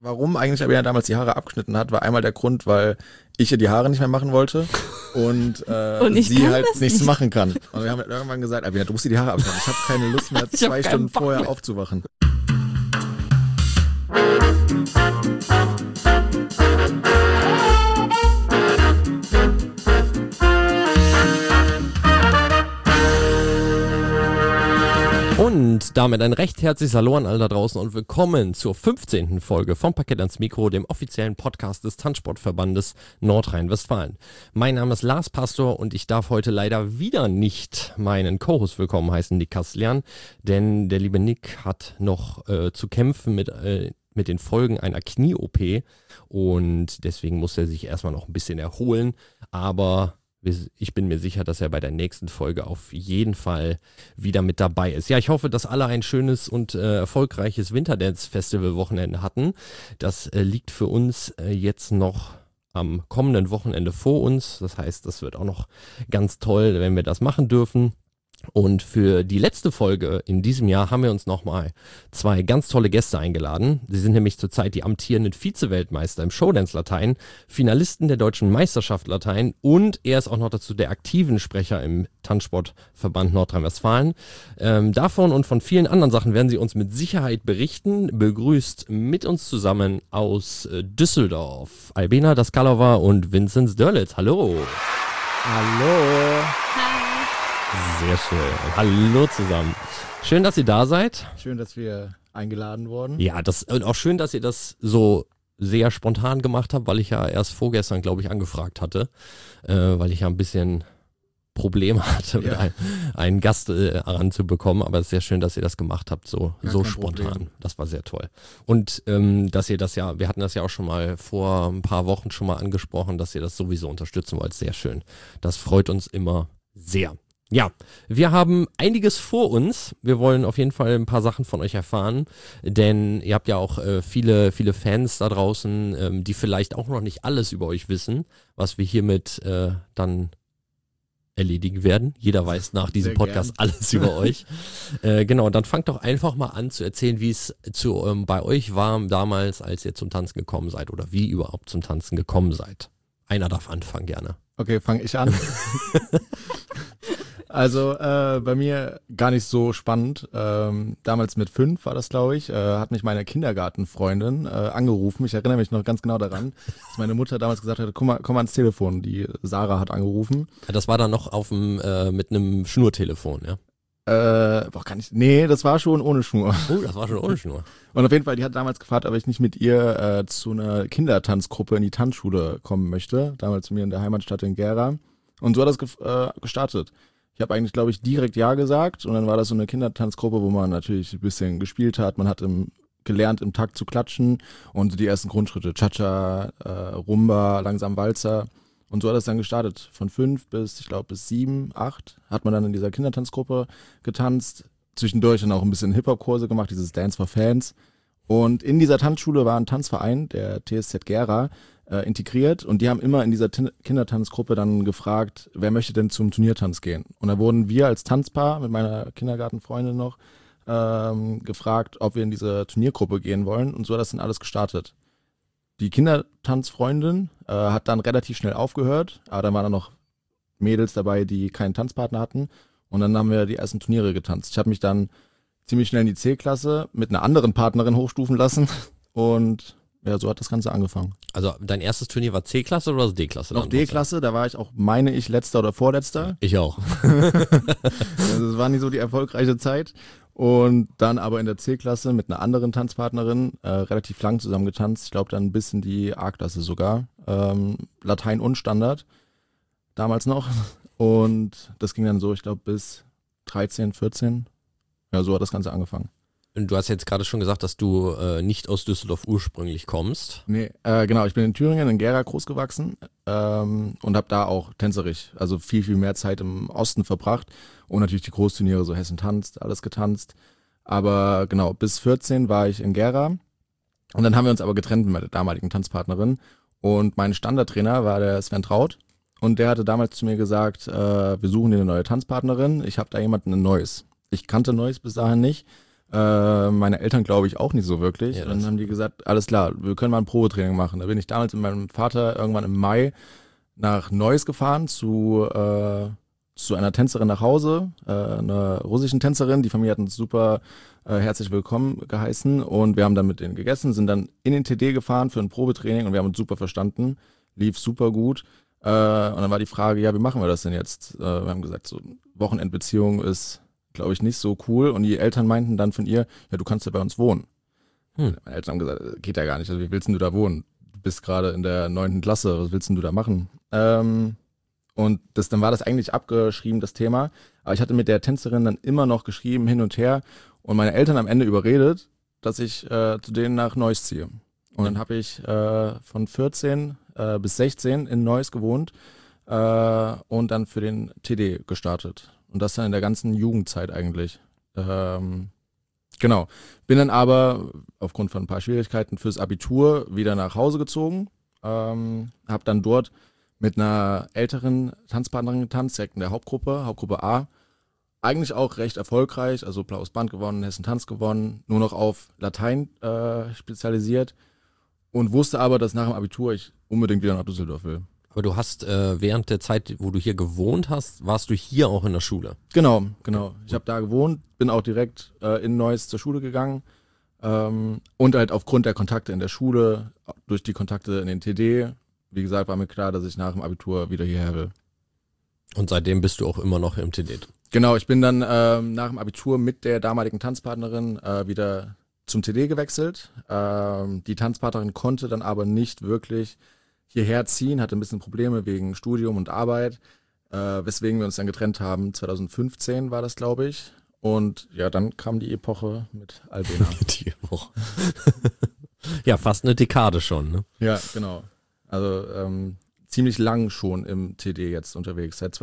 Warum eigentlich Albina damals die Haare abgeschnitten hat, war einmal der Grund, weil ich ihr die Haare nicht mehr machen wollte und sie halt nichts machen kann. Und wir haben irgendwann gesagt, Albina, du musst dir die Haare abschneiden. Ich habe keine Lust mehr, 2 Stunden vorher aufzuwachen. Und damit ein recht herzliches Hallo an alle da draußen und willkommen zur 15. Folge vom Parkett ans Mikro, dem offiziellen Podcast des Tanzsportverbandes Nordrhein-Westfalen. Mein Name ist Lars Pastor und ich darf heute leider wieder nicht meinen Co-Host willkommen heißen, Nick Kastlian, denn der liebe Nick hat noch zu kämpfen mit den Folgen einer Knie-OP und deswegen muss er sich erstmal noch ein bisschen erholen, aber ich bin mir sicher, dass er bei der nächsten Folge auf jeden Fall wieder mit dabei ist. Ja, ich hoffe, dass alle ein schönes und erfolgreiches Winterdance-Festival-Wochenende hatten. Das liegt für uns jetzt noch am kommenden Wochenende vor uns. Das heißt, das wird auch noch ganz toll, wenn wir das machen dürfen. Und für die letzte Folge in diesem Jahr haben wir uns nochmal 2 ganz tolle Gäste eingeladen. Sie sind nämlich zurzeit die amtierenden Vize-Weltmeister im Showdance-Latein, Finalisten der Deutschen Meisterschaft Latein und er ist auch noch dazu der aktiven Sprecher im Tanzsportverband Nordrhein-Westfalen. Davon und von vielen anderen Sachen werden sie uns mit Sicherheit berichten. Begrüßt mit uns zusammen aus Düsseldorf Albina Daskalova und Vinzenz Dörlitz. Hallo. Hallo. Sehr schön. Hallo zusammen. Schön, dass ihr da seid. Schön, dass wir eingeladen wurden. Ja, und auch schön, dass ihr das so sehr spontan gemacht habt, weil ich ja erst vorgestern, glaube ich, angefragt hatte, weil ich ja ein bisschen Probleme hatte, mit einen Gast ranzubekommen. Aber es ist sehr schön, dass ihr das gemacht habt, so spontan. Problem. Das war sehr toll. Und dass ihr das ja, wir hatten das ja auch schon mal vor ein paar Wochen schon mal angesprochen, dass ihr das sowieso unterstützen wollt. Sehr schön. Das freut uns immer sehr. Ja, wir haben einiges vor uns. Wir wollen auf jeden Fall ein paar Sachen von euch erfahren, denn ihr habt ja auch viele Fans da draußen, die vielleicht auch noch nicht alles über euch wissen, was wir hiermit dann erledigen werden. Jeder weiß nach diesem Podcast alles über euch. Genau, dann fangt doch einfach mal an zu erzählen, wie es bei euch war damals, als ihr zum Tanzen gekommen seid oder wie überhaupt zum Tanzen gekommen seid. Einer darf anfangen, gerne. Okay, fange ich an. Also bei mir gar nicht so spannend. Damals mit 5 war das, glaube ich, hat mich meine Kindergartenfreundin angerufen. Ich erinnere mich noch ganz genau daran, dass meine Mutter damals gesagt hat, komm mal ans Telefon. Die Sarah hat angerufen. Das war dann noch mit einem Schnurtelefon, ja? Nee, das war schon ohne Schnur. Das war schon ohne Schnur. Und auf jeden Fall, die hat damals gefragt, ob ich nicht mit ihr zu einer Kindertanzgruppe in die Tanzschule kommen möchte. Damals zu mir in der Heimatstadt in Gera. Und so hat das gestartet. Ich habe eigentlich, glaube ich, direkt Ja gesagt und dann war das so eine Kindertanzgruppe, wo man natürlich ein bisschen gespielt hat. Man hat gelernt, im Takt zu klatschen und die ersten Grundschritte, Cha-Cha, Rumba, langsam Walzer. Und so hat das dann gestartet. Von 5 bis 7, 8 hat man dann in dieser Kindertanzgruppe getanzt. Zwischendurch dann auch ein bisschen Hip-Hop-Kurse gemacht, dieses Dance for Fans. Und in dieser Tanzschule war ein Tanzverein, der TSZ Gera, integriert und die haben immer in dieser Kindertanzgruppe dann gefragt, wer möchte denn zum Turniertanz gehen? Und da wurden wir als Tanzpaar mit meiner Kindergartenfreundin noch gefragt, ob wir in diese Turniergruppe gehen wollen und so hat das dann alles gestartet. Die Kindertanzfreundin hat dann relativ schnell aufgehört, aber dann waren da noch Mädels dabei, die keinen Tanzpartner hatten und dann haben wir die ersten Turniere getanzt. Ich habe mich dann ziemlich schnell in die C-Klasse mit einer anderen Partnerin hochstufen lassen und ja, so hat das Ganze angefangen. Also dein erstes Turnier war C-Klasse oder D-Klasse? Noch D-Klasse, da war ich auch, meine ich, letzter oder vorletzter. Ich auch. Also es war nicht so die erfolgreiche Zeit. Und dann aber in der C-Klasse mit einer anderen Tanzpartnerin relativ lang zusammen getanzt. Ich glaube dann bis in die A-Klasse sogar. Latein und Standard, damals noch. Und das ging dann so, ich glaube bis 13, 14. Ja, so hat das Ganze angefangen. Du hast jetzt gerade schon gesagt, dass du nicht aus Düsseldorf ursprünglich kommst. Nee, genau. Ich bin in Thüringen, in Gera groß gewachsen und habe da auch tänzerisch, also viel, viel mehr Zeit im Osten verbracht und natürlich die Großturniere, so Hessen tanzt, alles getanzt. Aber genau, bis 14 war ich in Gera und dann haben wir uns aber getrennt mit meiner damaligen Tanzpartnerin und mein Standardtrainer war der Sven Traut und der hatte damals zu mir gesagt, wir suchen dir eine neue Tanzpartnerin, ich habe da jemanden Neues. Ich kannte Neues bis dahin nicht. Meine Eltern glaube ich auch nicht so wirklich. Ja, Dann haben die gesagt, alles klar, wir können mal ein Probetraining machen. Da bin ich damals mit meinem Vater irgendwann im Mai nach Neuss gefahren zu einer Tänzerin nach Hause, einer russischen Tänzerin. Die Familie hat uns super herzlich willkommen geheißen und wir haben dann mit denen gegessen, sind dann in den TD gefahren für ein Probetraining und wir haben uns super verstanden, lief super gut. Und dann war die Frage, ja, wie machen wir das denn jetzt? Wir haben gesagt, so Wochenendbeziehung ist, glaube ich, nicht so cool. Und die Eltern meinten dann von ihr, ja, du kannst ja bei uns wohnen. Meine Eltern haben gesagt, geht ja gar nicht. Also, wie willst denn du da wohnen? Du bist gerade in der 9. Klasse, was willst denn du da machen? Und dann war das eigentlich abgeschrieben, das Thema. Aber ich hatte mit der Tänzerin dann immer noch geschrieben, hin und her. Und meine Eltern am Ende überredet, dass ich zu denen nach Neuss ziehe. Und dann habe ich von 14 bis 16 in Neuss gewohnt und dann für den TD gestartet. Und das dann in der ganzen Jugendzeit eigentlich. Genau. Bin dann aber aufgrund von ein paar Schwierigkeiten fürs Abitur wieder nach Hause gezogen. Habe dann dort mit einer älteren Tanzpartnerin getanzt, direkt in der Hauptgruppe A. Eigentlich auch recht erfolgreich, also Blaues Band gewonnen, Hessen Tanz gewonnen, nur noch auf Latein spezialisiert und wusste aber, dass nach dem Abitur ich unbedingt wieder nach Düsseldorf will. Aber du hast während der Zeit, wo du hier gewohnt hast, warst du hier auch in der Schule? Genau. Ich habe da gewohnt, bin auch direkt in Neuss zur Schule gegangen und halt aufgrund der Kontakte in der Schule, durch die Kontakte in den TD, wie gesagt, war mir klar, dass ich nach dem Abitur wieder hierher will. Und seitdem bist du auch immer noch im TD? Genau, ich bin dann nach dem Abitur mit der damaligen Tanzpartnerin wieder zum TD gewechselt. Die Tanzpartnerin konnte dann aber nicht wirklich hierher ziehen, hatte ein bisschen Probleme wegen Studium und Arbeit, weswegen wir uns dann getrennt haben. 2015 war das, glaube ich. Und ja, dann kam die Epoche mit Albena. Die Epoche. Ja, fast eine Dekade schon, ne? Ja, genau. Also ziemlich lang schon im TD jetzt unterwegs, seit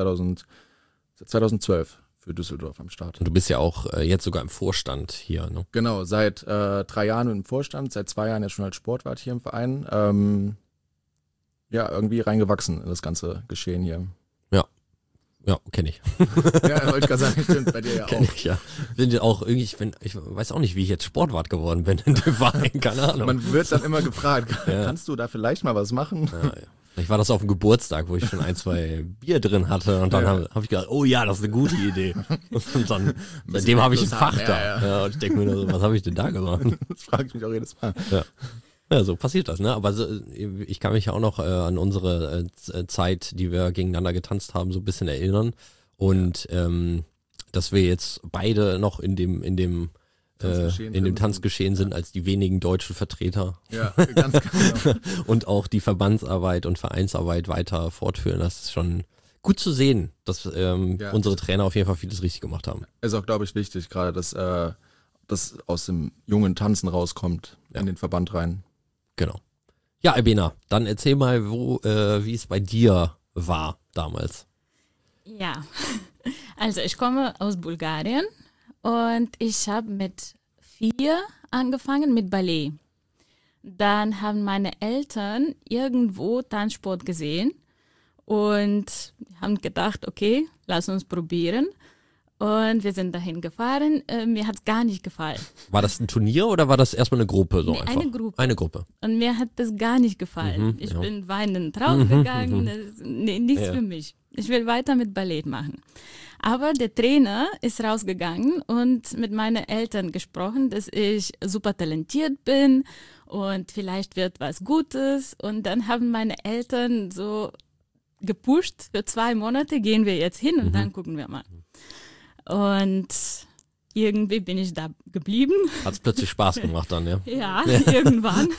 2012 für Düsseldorf am Start. Und du bist ja auch jetzt sogar im Vorstand hier, ne? Genau, seit 3 Jahren im Vorstand, seit 2 Jahren ja schon als Sportwart hier im Verein. Ja, irgendwie reingewachsen in das ganze Geschehen hier. Ja, kenne ich. Ja, wollte ich gerade sagen, stimmt, bei dir ja Kenn auch. ich, ja. Bin ja auch irgendwie, ich weiß auch nicht, wie ich jetzt Sportwart geworden bin in dem Verein, keine Ahnung. Man wird dann immer gefragt, kannst du da vielleicht mal was machen? Ja. Vielleicht war das auf dem Geburtstag, wo ich schon 1, 2 Bier drin hatte und dann hab ich gedacht, oh ja, das ist eine gute Idee. Und dann, seitdem habe ich ein Fach da. Ja, und ich denke mir nur so, was habe ich denn da gemacht? Das frage ich mich auch jedes Mal. Ja, so passiert das, ne? Aber so, ich kann mich ja auch noch an unsere Zeit, die wir gegeneinander getanzt haben, so ein bisschen erinnern. Und dass wir jetzt beide noch in dem Tanzgeschehen sind als die wenigen deutschen Vertreter. Ja, ganz genau. Und auch die Verbandsarbeit und Vereinsarbeit weiter fortführen. Das ist schon gut zu sehen, dass unsere Trainer auf jeden Fall vieles richtig gemacht haben. Ist auch, glaube ich, wichtig, gerade, dass das aus dem jungen Tanzen rauskommt in den Verband rein. Genau. Ja, Albena, dann erzähl mal, wie es bei dir war damals. Ja, also ich komme aus Bulgarien und ich habe mit 4 angefangen mit Ballet. Dann haben meine Eltern irgendwo Tanzsport gesehen und haben gedacht, okay, lass uns probieren. Und wir sind dahin gefahren. Mir hat es gar nicht gefallen. War das ein Turnier oder war das erstmal eine Gruppe? So nee, einfach? Eine Gruppe. Und mir hat das gar nicht gefallen. Ich bin weinend rausgegangen. Nichts für mich. Ich will weiter mit Ballett machen. Aber der Trainer ist rausgegangen und mit meinen Eltern gesprochen, dass ich super talentiert bin und vielleicht wird was Gutes. Und dann haben meine Eltern so gepusht, für 2 Monate gehen wir jetzt hin und dann gucken wir mal. Und irgendwie bin ich da geblieben. Hat es plötzlich Spaß gemacht dann, ja? Ja, irgendwann.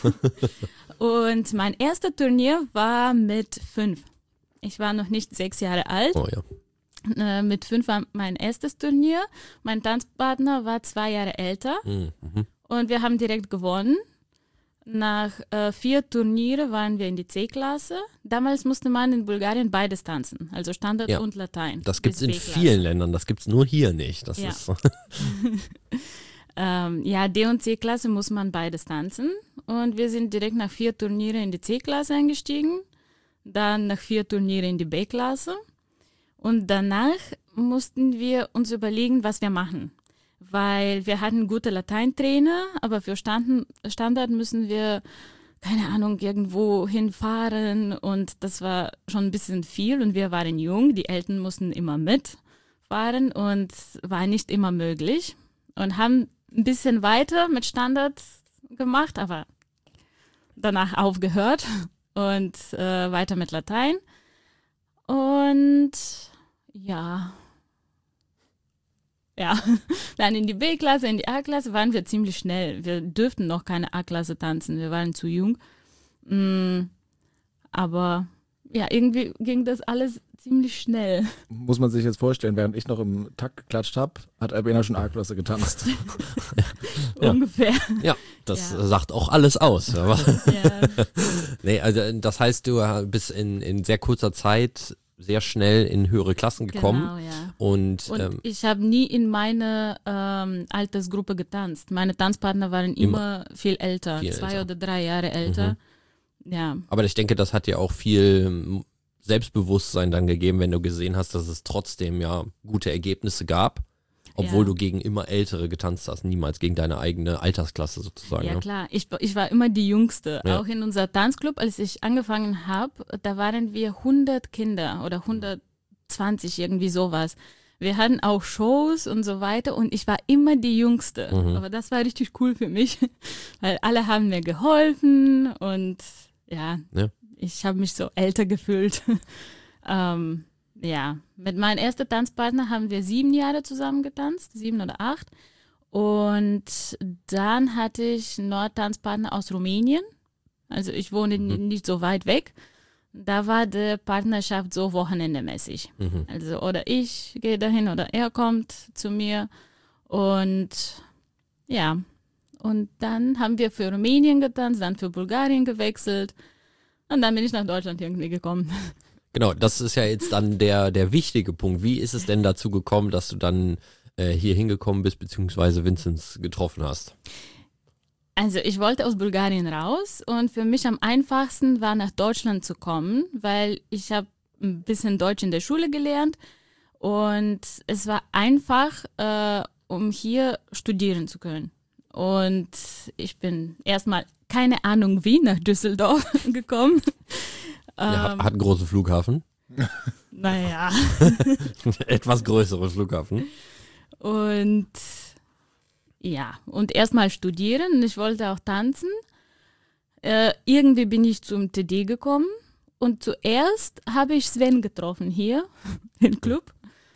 Und mein erstes Turnier war mit 5. Ich war noch nicht 6 Jahre alt. Oh ja. Mit 5 war mein erstes Turnier. Mein Tanzpartner war 2 Jahre älter. Und wir haben direkt gewonnen. Nach 4 Turniere waren wir in die C-Klasse. Damals musste man in Bulgarien beides tanzen, also Standard und Latein. Das gibt es in vielen Ländern, das gibt es nur hier nicht. Das ist ja, D- und C-Klasse muss man beides tanzen. Und wir sind direkt nach 4 Turniere in die C-Klasse eingestiegen, dann nach 4 Turniere in die B-Klasse. Und danach mussten wir uns überlegen, was wir machen. weil wir hatten gute Lateintrainer, aber für Standard müssen wir, keine Ahnung, irgendwo hinfahren und das war schon ein bisschen viel und wir waren jung, die Eltern mussten immer mitfahren und war nicht immer möglich und haben ein bisschen weiter mit Standard gemacht, aber danach aufgehört und weiter mit Latein. Und ja, dann in die B-Klasse, in die A-Klasse waren wir ziemlich schnell. Wir dürften noch keine A-Klasse tanzen, wir waren zu jung. Aber ja, irgendwie ging das alles ziemlich schnell. Muss man sich jetzt vorstellen, während ich noch im Takt geklatscht habe, hat Albena schon A-Klasse getanzt. Ungefähr. Ja, das sagt auch alles aus. Aber nee, also das heißt, du bist in sehr kurzer Zeit sehr schnell in höhere Klassen gekommen. Genau, ja. Und ich habe nie in meine Altersgruppe getanzt. Meine Tanzpartner waren immer viel älter, 2 oder 3 Jahre älter. Ja. Aber ich denke, das hat dir auch viel Selbstbewusstsein dann gegeben, wenn du gesehen hast, dass es trotzdem ja gute Ergebnisse gab, obwohl du gegen immer Ältere getanzt hast, niemals gegen deine eigene Altersklasse sozusagen. Ja, klar. Ich war immer die Jüngste. Ja. Auch in unser Tanzclub, als ich angefangen habe, da waren wir 100 Kinder oder 120, irgendwie sowas. Wir hatten auch Shows und so weiter und ich war immer die Jüngste. Aber das war richtig cool für mich, weil alle haben mir geholfen und ich habe mich so älter gefühlt. Mit meinem ersten Tanzpartner haben wir 7 Jahre zusammen getanzt, 7 oder 8. Und dann hatte ich noch Tanzpartner aus Rumänien. Also ich wohne nicht so weit weg. Da war die Partnerschaft so wochenendemäßig. Also oder ich gehe dahin oder er kommt zu mir. Und ja, und dann haben wir für Rumänien getanzt, dann für Bulgarien gewechselt. Und dann bin ich nach Deutschland irgendwie gekommen. Genau, das ist ja jetzt dann der wichtige Punkt. Wie ist es denn dazu gekommen, dass du dann hier hingekommen bist, beziehungsweise Vinzenz getroffen hast? Also ich wollte aus Bulgarien raus und für mich am einfachsten war, nach Deutschland zu kommen, weil ich habe ein bisschen Deutsch in der Schule gelernt und es war einfach, um hier studieren zu können. Und ich bin erstmal, keine Ahnung wie, nach Düsseldorf gekommen. Ja, hat einen großen Flughafen. Naja. Etwas größeren Flughafen. Und ja, und erstmal studieren. Ich wollte auch tanzen. Irgendwie bin ich zum TD gekommen. Und zuerst habe ich Sven getroffen hier im Club.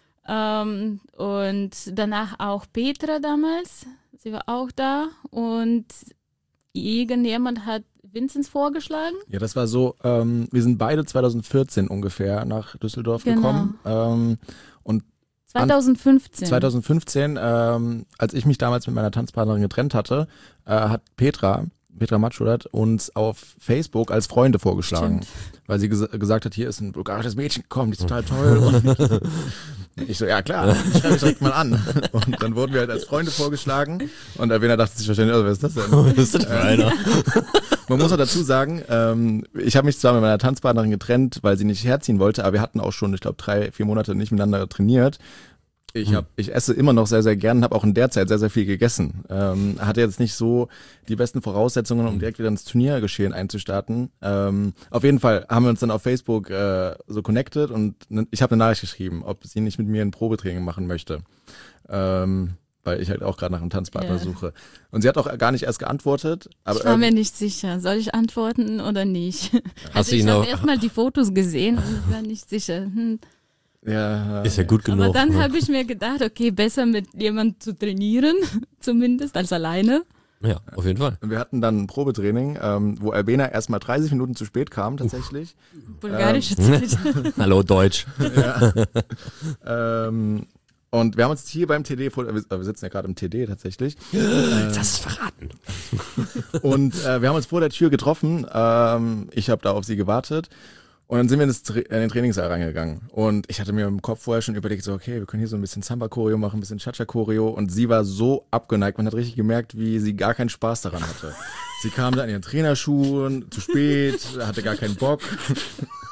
Und danach auch Petra damals. Sie war auch da. Und irgendjemand hat Vinzenz vorgeschlagen. Ja, das war so, wir sind beide 2014 ungefähr nach Düsseldorf gekommen. Und 2015. 2015, als ich mich damals mit meiner Tanzpartnerin getrennt hatte, hat Petra Matschulat uns auf Facebook als Freunde vorgeschlagen. Stimmt. Weil sie gesagt hat, hier ist ein bulgarisches Mädchen gekommen, die ist total toll. Und ich so, ja klar, ich schreibe mich direkt mal an. Und dann wurden wir halt als Freunde vorgeschlagen. Und Alvena dachte sich wahrscheinlich, wer ist das denn? Was ist das für einer? Man muss auch dazu sagen, ich habe mich zwar mit meiner Tanzpartnerin getrennt, weil sie nicht herziehen wollte, aber wir hatten auch schon, ich glaube, 3-4 Monate nicht miteinander trainiert. Ich esse immer noch sehr, sehr gern und habe auch in der Zeit sehr, sehr viel gegessen. Hatte jetzt nicht so die besten Voraussetzungen, um direkt wieder ins Turniergeschehen einzustarten. Auf jeden Fall haben wir uns dann auf Facebook so connected und ich habe eine Nachricht geschrieben, ob sie nicht mit mir ein Probetraining machen möchte. Weil ich halt auch gerade nach einem Tanzpartner suche. Und sie hat auch gar nicht erst geantwortet. Aber ich war mir nicht sicher, soll ich antworten oder nicht? Also ich habe erstmal die Fotos gesehen und ich war nicht sicher. Ja, ist ja gut genug. Aber dann habe ich mir gedacht, okay, besser mit jemandem zu trainieren, zumindest, als alleine. Ja, auf jeden Fall. Wir hatten dann ein Probetraining, wo Albena erstmal 30 Minuten zu spät kam, tatsächlich. Bulgarische Zeit. Hallo, Deutsch. Ja. Und wir haben uns hier beim TD, wir sitzen ja gerade im TD tatsächlich. Das ist verraten. Und wir haben uns vor der Tür getroffen. Ich habe da auf sie gewartet. Und dann sind wir in den Trainingssaal reingegangen. Und ich hatte mir im Kopf vorher schon überlegt, so okay, wir können hier so ein bisschen Samba-Choreo machen, ein bisschen Cha-Cha-Choreo. Und sie war so abgeneigt, man hat richtig gemerkt, wie sie gar keinen Spaß daran hatte. Sie kam da in ihren Trainerschuhen, zu spät, hatte gar keinen Bock.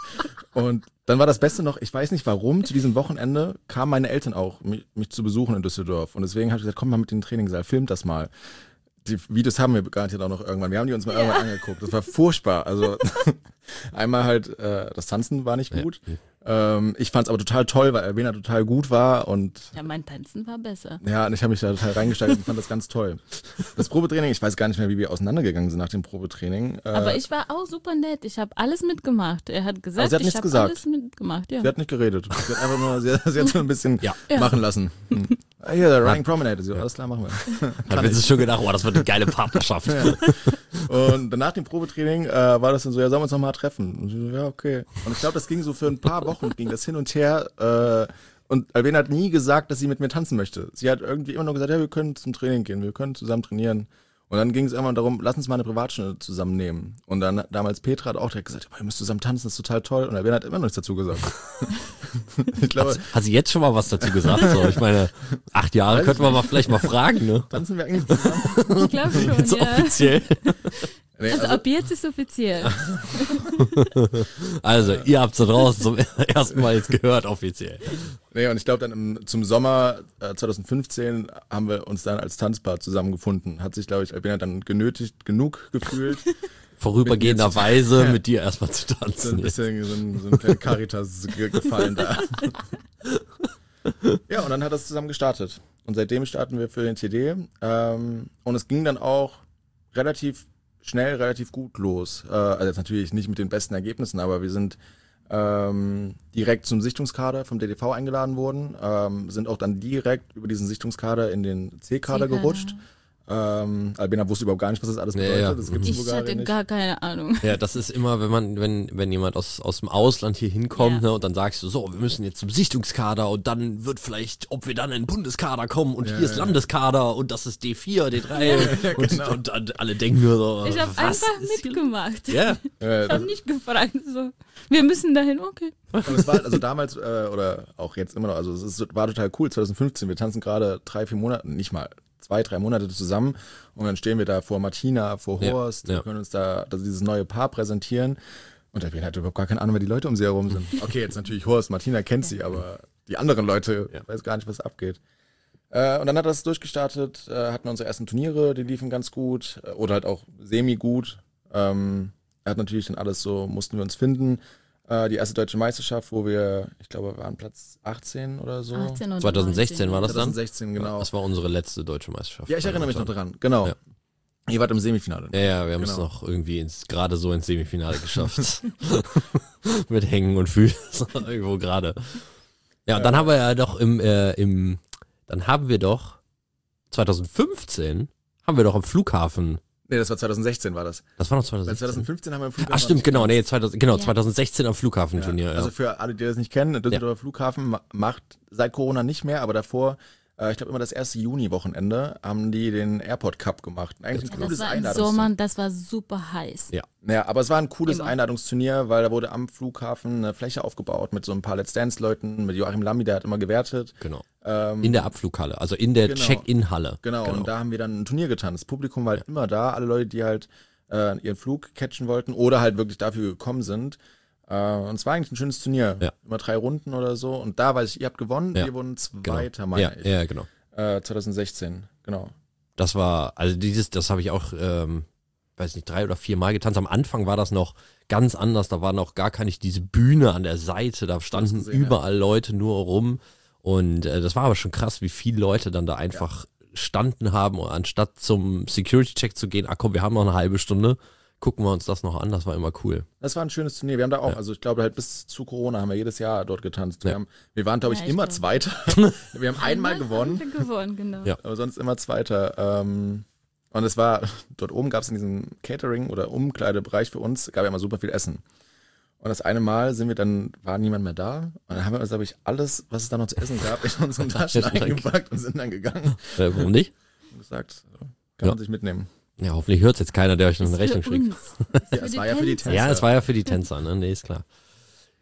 Und dann war das Beste noch, ich weiß nicht warum, zu diesem Wochenende kamen meine Eltern auch, mich zu besuchen in Düsseldorf. Und deswegen habe ich gesagt, komm mal mit in den Trainingssaal, filmt das mal. Die Videos haben wir garantiert auch noch irgendwann. Wir haben die uns mal irgendwann angeguckt. Das war furchtbar. Also einmal halt, das Tanzen war nicht gut. Ich fand es aber total toll, weil Alvena total gut war und ja, mein Tanzen war besser. Ja, und ich habe mich da total reingesteigert und fand das ganz toll. Das Probetraining, ich weiß gar nicht mehr, wie wir auseinandergegangen sind nach dem Probetraining. Aber ich war auch super nett. Ich habe alles mitgemacht. Er hat gesagt, sie hat ich habe alles mitgemacht. Ja. Sie hat nicht geredet. Sie hat einfach nur, sie hat so ein bisschen machen lassen. Hier, der Running Promenade. So, alles klar, machen wir. Dann haben sie schon gedacht, oh, das wird eine geile Partnerschaft. Und dann nach dem Probetraining war das dann so, ja, sollen wir uns nochmal treffen? Und ich so, ja, okay. Und ich glaube, das ging so für ein paar Wochen, ging das hin und her. Und Alvena hat nie gesagt, dass sie mit mir tanzen möchte. Sie hat irgendwie immer nur gesagt, ja, wir können zum Training gehen, wir können zusammen trainieren. Und dann ging es irgendwann darum, lass uns mal eine Privatstunde zusammennehmen. Und dann damals Petra hat auch direkt gesagt, ihr müsst zusammen tanzen, das ist total toll. Und Alvena hat immer noch nichts dazu gesagt. Ich glaube, hat sie jetzt schon mal was dazu gesagt? So, ich meine, 8 Jahre könnten wir mal vielleicht mal fragen, ne? Tanzen wir eigentlich zusammen? Ich glaube schon, jetzt offiziell. Nee, also ab jetzt ist offiziell. Also, ihr habt es draußen zum ersten Mal jetzt gehört, offiziell. Nee, und ich glaube dann zum Sommer 2015 haben wir uns dann als Tanzpaar zusammengefunden. Hat sich, glaube ich, Alvena dann genötigt genug gefühlt. Vorübergehenderweise mit dir erstmal zu tanzen. So ein bisschen so ein kleiner Caritas gefallen da. Ja, und dann hat das zusammen gestartet. Und seitdem starten wir für den TD. Und es ging dann auch relativ schnell, relativ gut los. Also jetzt natürlich nicht mit den besten Ergebnissen, aber wir sind direkt zum Sichtungskader vom DTV eingeladen worden, sind auch dann direkt über diesen Sichtungskader in den C-Kader gerutscht. Alvena wusste überhaupt gar nicht, was das alles bedeutet. Ja. Das gibt's in Bulgarien hatte nicht. gar keine Ahnung. Ja, das ist immer, wenn jemand aus dem Ausland hier hinkommt, ne, und dann sagst du, so, wir müssen jetzt zum Sichtungskader und dann wird vielleicht, ob wir dann in den Bundeskader kommen und hier ist Landeskader und das ist D4, D3 genau. und alle denken nur so, Ich habe einfach mitgemacht. Ja. Ich habe nicht gefragt. So, wir müssen dahin, okay. Und es war also damals oder auch jetzt immer noch, also war total cool, 2015, wir tanzen gerade 3-4 Monate, nicht mal 2-3 Monate zusammen und dann stehen wir da vor Martina, vor Horst, wir können uns da dieses neue Paar präsentieren und Alvena hat überhaupt gar keine Ahnung, wer die Leute um sie herum sind. Okay, jetzt natürlich Horst, Martina kennt sie, aber die anderen Leute weiß gar nicht, was abgeht. Und dann hat das durchgestartet, hatten wir unsere ersten Turniere, die liefen ganz gut oder halt auch semi-gut. Hat natürlich dann alles so, mussten wir uns finden. Die erste deutsche Meisterschaft, wo wir, ich glaube, waren Platz 18 oder so. 18 oder 2016 19. war das dann? 2016, genau. Das war unsere letzte deutsche Meisterschaft. Ja, ich erinnere mich noch dran, genau. Ja. Ihr wart im Semifinale. Ja, wir haben es noch irgendwie gerade so ins Semifinale geschafft. Mit Hängen und Füßen irgendwo gerade. Ja, und dann haben wir ja doch dann haben wir doch 2015 haben wir doch am Flughafen. Nee, das war 2016 war das. Das war noch 2016. 2015 haben wir im Flughafen. Ach stimmt, genau, 2016 am Flughafenturnier. Ja. Also für alle, die das nicht kennen, der Düsseldorfer Flughafen macht seit Corona nicht mehr, aber davor, ich glaube immer das erste Juni-Wochenende, haben die den Airport Cup gemacht. Eigentlich ein cooles Das war im Einladungsturnier. Sommer, das war super heiß. Ja. Ja, aber es war ein cooles Immer. Einladungsturnier, weil da wurde am Flughafen eine Fläche aufgebaut mit so ein paar Let's Dance-Leuten, mit Joachim Lambi, der hat immer gewertet. Genau. In der Abflughalle, also in der Check-in-Halle. Genau, und da haben wir dann ein Turnier getanzt. Das Publikum war halt immer da, alle Leute, die halt ihren Flug catchen wollten oder halt wirklich dafür gekommen sind. Und es war eigentlich ein schönes Turnier. Ja. Immer 3 Runden oder so. Und da weiß ich, ihr habt gewonnen, wir wurden Zweiter, meine ich. Ja, genau. 2016, genau. Das war, also das habe ich auch, weiß nicht, 3 oder 4 Mal getanzt. Am Anfang war das noch ganz anders, da war noch gar keine diese Bühne an der Seite, da standen überall Leute nur rum. Und das war aber schon krass, wie viele Leute dann da einfach standen haben, und anstatt zum Security-Check zu gehen, komm, wir haben noch eine halbe Stunde, gucken wir uns das noch an, das war immer cool. Das war ein schönes Turnier, wir haben da auch, also ich glaube halt bis zu Corona haben wir jedes Jahr dort getanzt. Wir waren, glaube ich, immer Zweiter. Wir haben einmal gewonnen. Haben wir gewonnen, genau. Ja. Aber sonst immer Zweiter. Und es war, dort oben gab es in diesem Catering- oder Umkleidebereich für uns, gab ja immer super viel Essen. Und das eine Mal war niemand mehr da. Und dann haben wir uns, glaube ich, alles, was es da noch zu essen gab, in unseren Taschen eingepackt und sind dann gegangen. Warum nicht? Und gesagt, kann man sich mitnehmen. Ja, hoffentlich hört es jetzt keiner, der euch noch eine Rechnung schickt. Ja, es war ja für die Tänzer. Ja, es war ja für die Tänzer, ne? Nee, ist klar.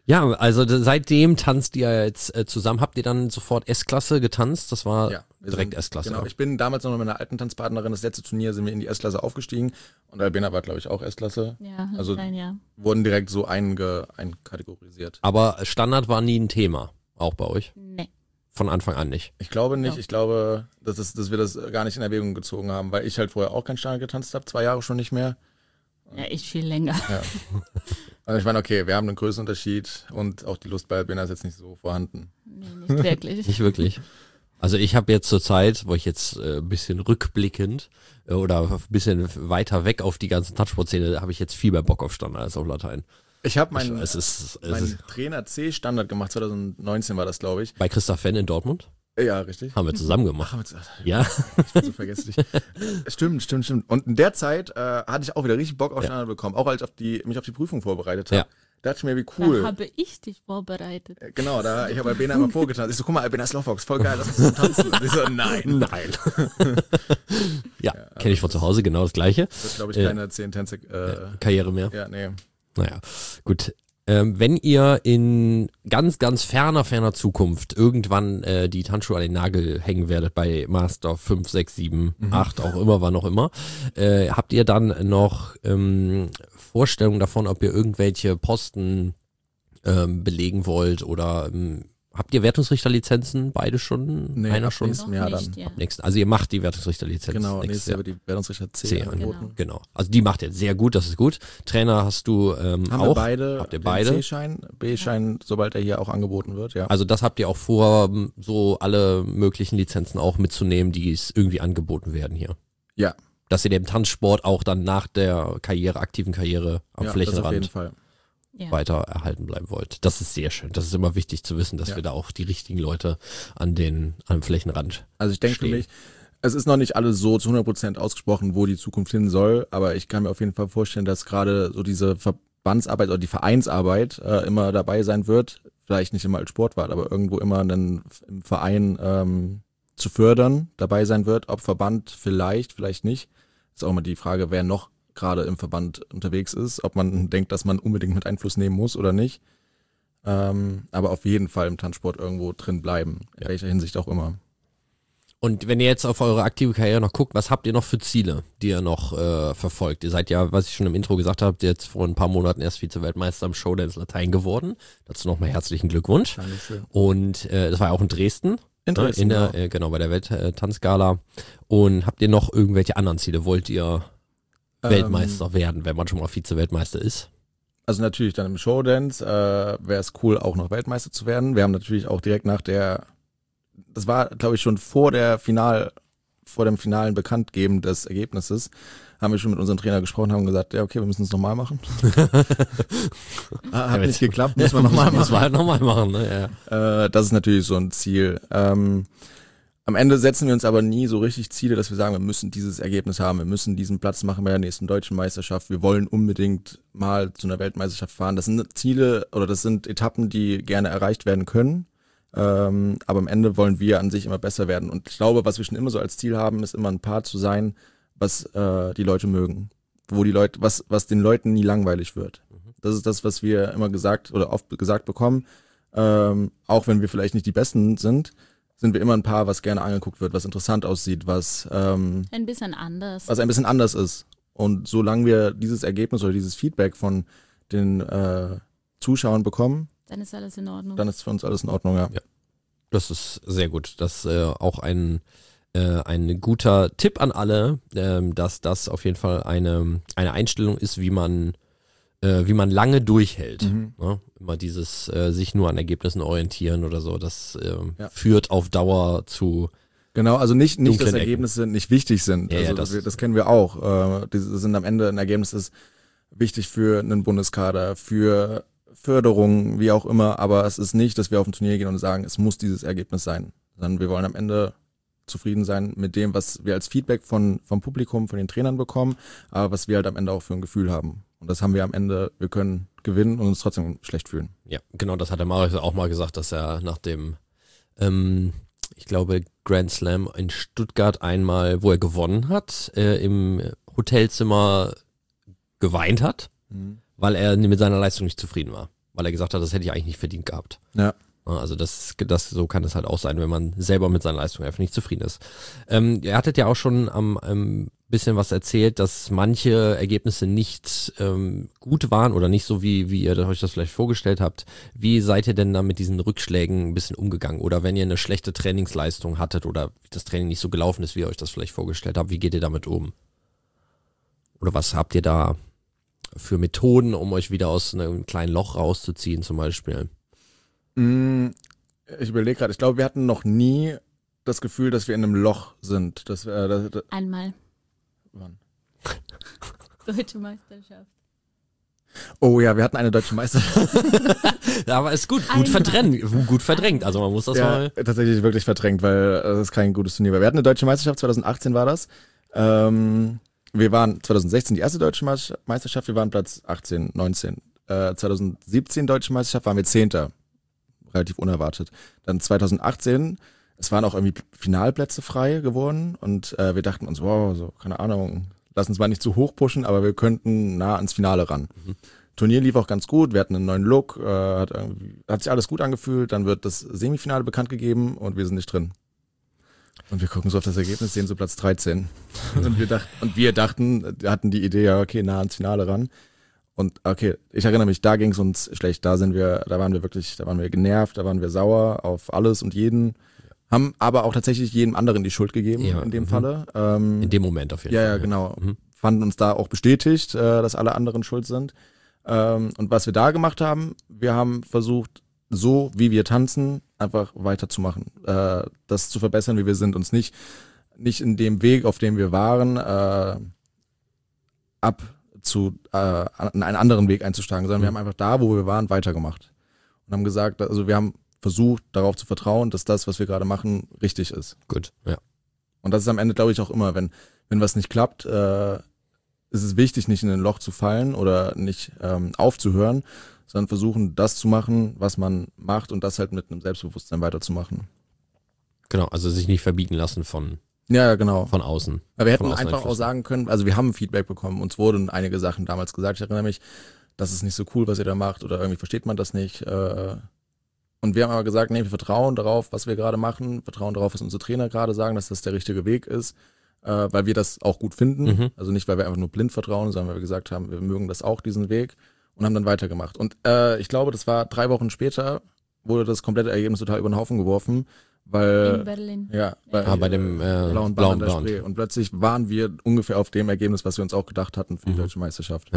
Ja, also seitdem tanzt ihr jetzt zusammen. Habt ihr dann sofort S-Klasse getanzt? Das war direkt S-Klasse. Genau, ich bin damals noch mit meiner alten Tanzpartnerin, das letzte Turnier sind wir in die S-Klasse aufgestiegen und Albena war, glaube ich, auch S-Klasse. Ja, also ja. wurden direkt so einkategorisiert. Aber Standard war nie ein Thema, auch bei euch? Nee. Von Anfang an nicht? Ich glaube nicht. Ich glaube, dass wir das gar nicht in Erwägung gezogen haben, weil ich halt vorher auch kein Standard getanzt habe, 2 Jahre schon nicht mehr. Ja, ich viel länger. Ja. Also ich meine, okay, wir haben einen Größenunterschied und auch die Lust bei Albena ist jetzt nicht so vorhanden. Nee, nicht wirklich. Nicht wirklich. Also ich habe jetzt zur Zeit, wo ich jetzt ein bisschen rückblickend oder ein bisschen weiter weg auf die ganzen Touchsport-Szene, habe ich jetzt viel mehr Bock auf Standard als auf Latein. Ich habe meinen Trainer C-Standard gemacht, 2019 war das, glaube ich. Bei Christoph Fenn in Dortmund? Ja, richtig. Haben wir zusammen gemacht. Ja. Ich bin so vergesslich. Stimmt. Und in der Zeit hatte ich auch wieder richtig Bock auf Standard bekommen, auch als ich mich auf die Prüfung vorbereitet habe. Ja. Da dachte ich mir, wie cool. Da habe ich dich vorbereitet. Genau, ich habe Albena immer vorgetanzt. Ich so, guck mal, Albena Slowfox, voll geil, lass uns so tanzen. Und ich so, nein. Ja, kenne ich von zu Hause, genau das Gleiche. Das ist, glaube ich, keine 10 Tänze Karriere mehr. Ja, nee. Naja, gut. Wenn ihr in ganz, ganz ferner Zukunft irgendwann die Tanzschuhe an den Nagel hängen werdet bei Master 5, 6, 7, 8, auch immer, wann auch immer, habt ihr dann noch Vorstellungen davon, ob ihr irgendwelche Posten belegen wollt oder habt ihr Wertungsrichterlizenzen? Beide schon? Nee, einer schon? Nächsten Jahr dann. Ab nächsten. Also ihr macht die Wertungsrichterlizenz. Genau, nächstes Jahr wird die Wertungsrichter C angeboten. Genau. Also die macht ihr sehr gut, das ist gut. Trainer hast du haben auch. Habt ihr beide? C-Schein, B-Schein, sobald er hier auch angeboten wird, ja. Also das habt ihr auch vor, so alle möglichen Lizenzen auch mitzunehmen, die es irgendwie angeboten werden hier. Ja. Dass ihr dem Tanzsport auch dann nach der aktiven Karriere am Flächenrand auf jeden Fall weiter erhalten bleiben wollt. Das ist sehr schön. Das ist immer wichtig zu wissen, dass wir da auch die richtigen Leute am Flächenrand Also ich denke für mich, es ist noch nicht alles so zu 100% ausgesprochen, wo die Zukunft hin soll, aber ich kann mir auf jeden Fall vorstellen, dass gerade so diese Verbandsarbeit oder die Vereinsarbeit immer dabei sein wird, vielleicht nicht immer als Sportwart, aber irgendwo immer dann im Verein zu fördern, dabei sein wird, ob Verband vielleicht nicht. Ist auch immer die Frage, wer noch gerade im Verband unterwegs ist, ob man denkt, dass man unbedingt mit Einfluss nehmen muss oder nicht. Aber auf jeden Fall im Tanzsport irgendwo drin bleiben, in welcher Hinsicht auch immer. Und wenn ihr jetzt auf eure aktive Karriere noch guckt, was habt ihr noch für Ziele, die ihr noch verfolgt? Ihr seid ja, was ich schon im Intro gesagt habe, jetzt vor ein paar Monaten erst Vize-Weltmeister im Showdance Latein geworden. Dazu nochmal herzlichen Glückwunsch. Dankeschön. Und das war ja auch in Dresden. In Dresden, genau, bei der Welttanzgala. Und habt ihr noch irgendwelche anderen Ziele? Wollt ihr Weltmeister werden, wenn man schon mal Vize-Weltmeister ist? Also natürlich dann im Showdance wäre es cool, auch noch Weltmeister zu werden. Wir haben natürlich auch direkt das war, glaube ich, schon vor dem finalen Bekanntgeben des Ergebnisses, haben wir schon mit unserem Trainer gesprochen, haben gesagt, ja okay, wir müssen es nochmal machen. Hat nicht geklappt, müssen wir nochmal machen. Müssen wir halt nochmal machen, ne? Ja. Das ist natürlich so ein Ziel. Am Ende setzen wir uns aber nie so richtig Ziele, dass wir sagen, wir müssen dieses Ergebnis haben, wir müssen diesen Platz machen bei der nächsten deutschen Meisterschaft, wir wollen unbedingt mal zu einer Weltmeisterschaft fahren. Das sind Ziele oder das sind Etappen, die gerne erreicht werden können, aber am Ende wollen wir an sich immer besser werden. Und ich glaube, was wir schon immer so als Ziel haben, ist immer ein Paar zu sein, was die Leute mögen, was den Leuten nie langweilig wird. Das ist das, was wir immer gesagt oder oft gesagt bekommen, auch wenn wir vielleicht nicht die Besten sind wir immer ein Paar, was gerne angeguckt wird, was interessant aussieht, was ein bisschen anders. Was ein bisschen anders ist. Und solange wir dieses Ergebnis oder dieses Feedback von den Zuschauern bekommen, dann ist alles in Ordnung. Dann ist für uns alles in Ordnung, ja. Das ist sehr gut. Das ist auch ein guter Tipp an alle, dass das auf jeden Fall eine Einstellung ist, wie man lange durchhält. Ne? Immer dieses sich nur an Ergebnissen orientieren oder so, das führt auf Dauer zu Genau, also nicht dass Ergebnisse nicht wichtig sind. Ja, also das kennen wir auch. Diese sind am Ende ein Ergebnis, ist wichtig für einen Bundeskader, für Förderung, wie auch immer, aber es ist nicht, dass wir auf ein Turnier gehen und sagen, es muss dieses Ergebnis sein, sondern wir wollen am Ende zufrieden sein mit dem, was wir als Feedback vom Publikum, von den Trainern bekommen, aber was wir halt am Ende auch für ein Gefühl haben. Und das haben wir am Ende, wir können gewinnen und uns trotzdem schlecht fühlen. Ja, genau, das hat der Marius auch mal gesagt, dass er nach dem, ich glaube, Grand Slam in Stuttgart einmal, wo er gewonnen hat, im Hotelzimmer geweint hat, weil er mit seiner Leistung nicht zufrieden war. weil er gesagt hat, das hätte ich eigentlich nicht verdient gehabt. Ja. Also so kann es halt auch sein, wenn man selber mit seiner Leistung einfach nicht zufrieden ist. Ihr hattet ja auch schon am bisschen was erzählt, dass manche Ergebnisse nicht gut waren oder nicht so, wie ihr euch das vielleicht vorgestellt habt. Wie seid ihr denn da mit diesen Rückschlägen ein bisschen umgegangen? Oder wenn ihr eine schlechte Trainingsleistung hattet oder das Training nicht so gelaufen ist, wie ihr euch das vielleicht vorgestellt habt, wie geht ihr damit um? Oder was habt ihr da für Methoden, um euch wieder aus einem kleinen Loch rauszuziehen zum Beispiel? Ich überlege gerade, ich glaube, wir hatten noch nie das Gefühl, dass wir in einem Loch sind. Einmal. Wann? Deutsche Meisterschaft. Oh ja, wir hatten eine deutsche Meisterschaft. Ja, aber ist gut verdrängt. Also man muss das mal... Tatsächlich wirklich verdrängt, weil das ist kein gutes Turnier war. Wir hatten eine deutsche Meisterschaft, 2018 war das. Wir waren 2016 die erste deutsche Meisterschaft, wir waren Platz 18, 19. 2017 deutsche Meisterschaft waren wir 10. Relativ unerwartet. Dann 2018, es waren auch irgendwie Finalplätze frei geworden und wir dachten uns, wow, so, keine Ahnung, lass uns mal nicht zu hoch pushen, aber wir könnten nah ans Finale ran. Turnier lief auch ganz gut, wir hatten einen neuen Look, hat sich alles gut angefühlt, dann wird das Semifinale bekannt gegeben und wir sind nicht drin. Und wir gucken so auf das Ergebnis, sehen so Platz 13. Und wir hatten die Idee, ja okay, nah ans Finale ran. Und okay, ich erinnere mich, da ging es uns schlecht, da waren wir genervt, da waren wir sauer auf alles und jeden, haben aber auch tatsächlich jedem anderen die Schuld gegeben in dem Falle. In dem Moment auf jeden Fall. Ja, genau. Fanden uns da auch bestätigt, dass alle anderen schuld sind. Und was wir da gemacht haben, wir haben versucht, so wie wir tanzen, einfach weiterzumachen, das zu verbessern, wie wir sind, uns nicht in dem Weg, auf dem wir waren, einen anderen Weg einzuschlagen, sondern wir haben einfach da, wo wir waren, weitergemacht. Und haben gesagt, also wir haben versucht, darauf zu vertrauen, dass das, was wir gerade machen, richtig ist. Gut, ja. Und das ist am Ende, glaube ich, auch immer, wenn was nicht klappt, ist es wichtig, nicht in ein Loch zu fallen oder nicht aufzuhören, sondern versuchen, das zu machen, was man macht und das halt mit einem Selbstbewusstsein weiterzumachen. Genau, also sich nicht verbiegen lassen von genau. Von außen. Aber wir hätten einfach auch sagen können, also wir haben Feedback bekommen, uns wurden einige Sachen damals gesagt, ich erinnere mich, das ist nicht so cool, was ihr da macht oder irgendwie versteht man das nicht. Und wir haben aber gesagt, nee, wir vertrauen darauf, was wir gerade machen, vertrauen darauf, was unsere Trainer gerade sagen, dass das der richtige Weg ist, weil wir das auch gut finden. Also nicht, weil wir einfach nur blind vertrauen, sondern weil wir gesagt haben, wir mögen das auch, diesen Weg und haben dann weitergemacht. Und ich glaube, das war 3 Wochen später, wurde das komplette Ergebnis total über den Haufen geworfen. Weil, in Berlin. Ja, bei dem blauen Band an der Spree. Und plötzlich waren wir ungefähr auf dem Ergebnis, was wir uns auch gedacht hatten für die deutsche Meisterschaft.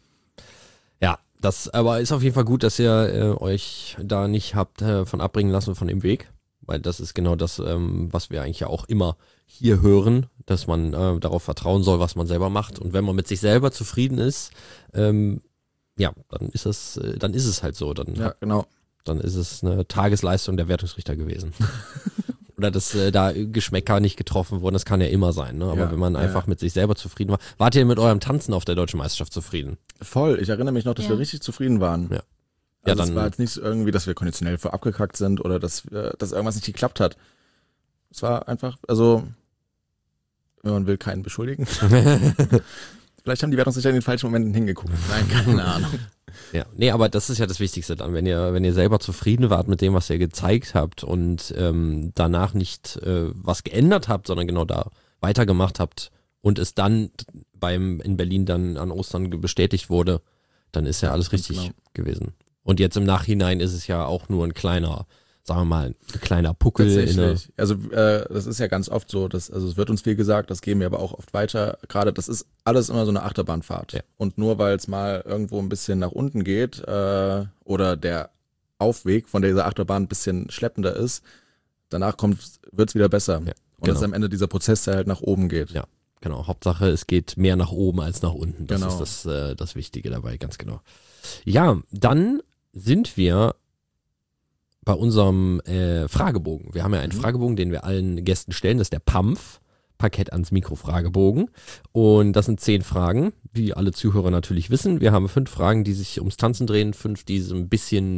Ja, das aber ist auf jeden Fall gut, dass ihr euch da nicht habt von abbringen lassen von dem Weg, weil das ist genau das, was wir eigentlich ja auch immer hier hören, dass man darauf vertrauen soll, was man selber macht. Und wenn man mit sich selber zufrieden ist, dann ist es halt so. Genau. Dann ist es eine Tagesleistung der Wertungsrichter gewesen. Oder dass da Geschmäcker nicht getroffen wurden, das kann ja immer sein. Ne? Aber wenn man einfach mit sich selber zufrieden war. Wart ihr mit eurem Tanzen auf der Deutschen Meisterschaft zufrieden? Voll, ich erinnere mich noch, dass wir richtig zufrieden waren. Ja. Also es war jetzt nicht so irgendwie, dass wir konditionell vor abgekackt sind oder dass irgendwas nicht geklappt hat. Es war einfach, also wenn man will, keinen beschuldigen. Vielleicht haben die Wertungsrichter in den falschen Momenten hingeguckt. Nein, keine Ahnung. Ja, nee, aber das ist ja das Wichtigste dann, wenn ihr selber zufrieden wart mit dem, was ihr gezeigt habt und danach nicht was geändert habt, sondern genau da weitergemacht habt und es dann in Berlin dann an Ostern bestätigt wurde, dann ist ja alles richtig gewesen. Und jetzt im Nachhinein ist es ja auch nur ein kleiner, sagen wir mal, ein kleiner Puckel. Tatsächlich. Also das ist ja ganz oft so, es wird uns viel gesagt, das geben wir aber auch oft weiter. Gerade das ist alles immer so eine Achterbahnfahrt. Ja. Und nur weil es mal irgendwo ein bisschen nach unten geht oder der Aufweg von dieser Achterbahn ein bisschen schleppender ist, danach wird es wieder besser. Ja, und das ist am Ende dieser Prozess, der halt nach oben geht. Ja, genau. Hauptsache, es geht mehr nach oben als nach unten. Das ist das Wichtige dabei, ganz genau. Ja, dann sind wir bei unserem Fragebogen. Wir haben ja einen Fragebogen, den wir allen Gästen stellen. Das ist der PAMF, Parkett ans Mikro Fragebogen. Und das sind 10 Fragen, wie alle Zuhörer natürlich wissen. Wir haben 5 Fragen, die sich ums Tanzen drehen, 5, die so ein bisschen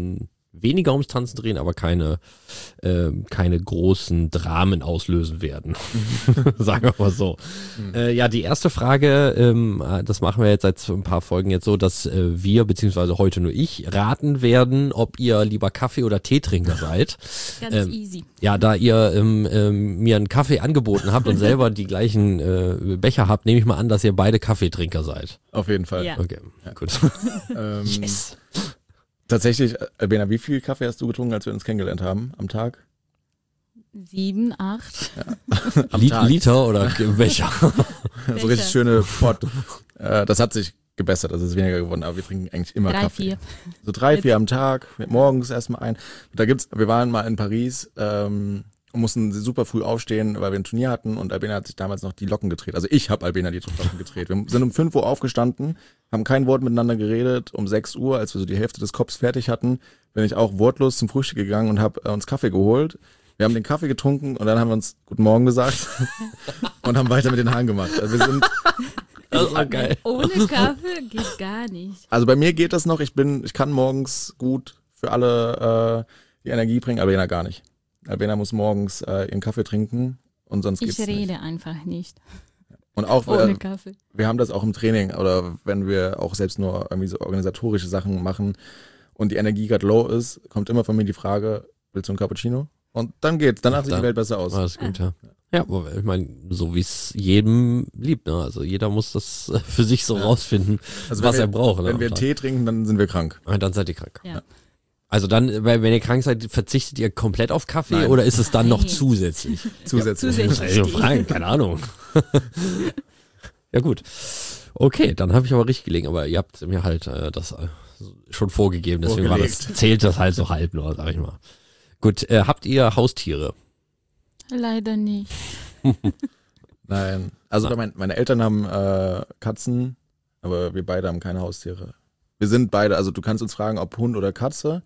weniger ums Tanzen drehen, aber keine großen Dramen auslösen werden. Sagen wir mal so. Ja, die erste Frage, das machen wir jetzt seit ein paar Folgen jetzt so, dass wir, beziehungsweise heute nur ich, raten werden, ob ihr lieber Kaffee- oder Teetrinker seid. Ganz easy. Ja, da ihr mir einen Kaffee angeboten habt und selber die gleichen Becher habt, nehme ich mal an, dass ihr beide Kaffeetrinker seid. Auf jeden Fall. Ja. Okay, gut. Yes. Tatsächlich, Albena, wie viel Kaffee hast du getrunken, als wir uns kennengelernt haben am Tag? 7, 8. Ja. Am Tag. Liter oder Becher? So richtig schöne Pott. Das hat sich gebessert, das ist weniger geworden, aber wir trinken eigentlich immer 3, Kaffee. 4. So 3, 4 am Tag, morgens erstmal ein. Wir waren mal in Paris und mussten super früh aufstehen, weil wir ein Turnier hatten und Albena hat sich damals noch die Locken gedreht. Also ich habe Albena die Locken gedreht. Wir sind um 5 Uhr aufgestanden, haben kein Wort miteinander geredet. Um 6 Uhr, als wir so die Hälfte des Kopfs fertig hatten, bin ich auch wortlos zum Frühstück gegangen und habe uns Kaffee geholt. Wir haben den Kaffee getrunken und dann haben wir uns Guten Morgen gesagt und haben weiter mit den Haaren gemacht. Also wir sind Das war geil. Ohne Kaffee geht gar nicht. Also bei mir geht das noch. Ich kann morgens gut für alle die Energie bringen, Albena gar nicht. Albena muss morgens ihren Kaffee trinken und sonst geht's nicht. Ich rede einfach nicht. Und auch Ohne Kaffee. wir haben das auch im Training oder wenn wir auch selbst nur irgendwie so organisatorische Sachen machen und die Energie gerade low ist, kommt immer von mir die Frage, willst du einen Cappuccino? Und dann geht's. Danach sieht die Welt besser aus. Alles gut, ja. Ja, aber ich meine, so wie es jedem liebt, ne? Also jeder muss das für sich so rausfinden, Also was er braucht. Wenn wir Tee trinken, dann sind wir krank. Und dann seid ihr krank. Ja. Also dann, wenn ihr krank seid, verzichtet ihr komplett auf Kaffee Nein. oder ist es dann noch Nein. zusätzlich? Zusätzlich. Zusätzlich. Also fragen, keine Ahnung. Ja gut. Okay, dann habe ich aber richtig gelegen, aber ihr habt mir halt das schon vorgegeben, deswegen zählt das halt so halb nur, sag ich mal. Gut, habt ihr Haustiere? Leider nicht. Nein. Also meine Eltern haben Katzen, aber wir beide haben keine Haustiere. Wir sind beide, also du kannst uns fragen, ob Hund oder Katze.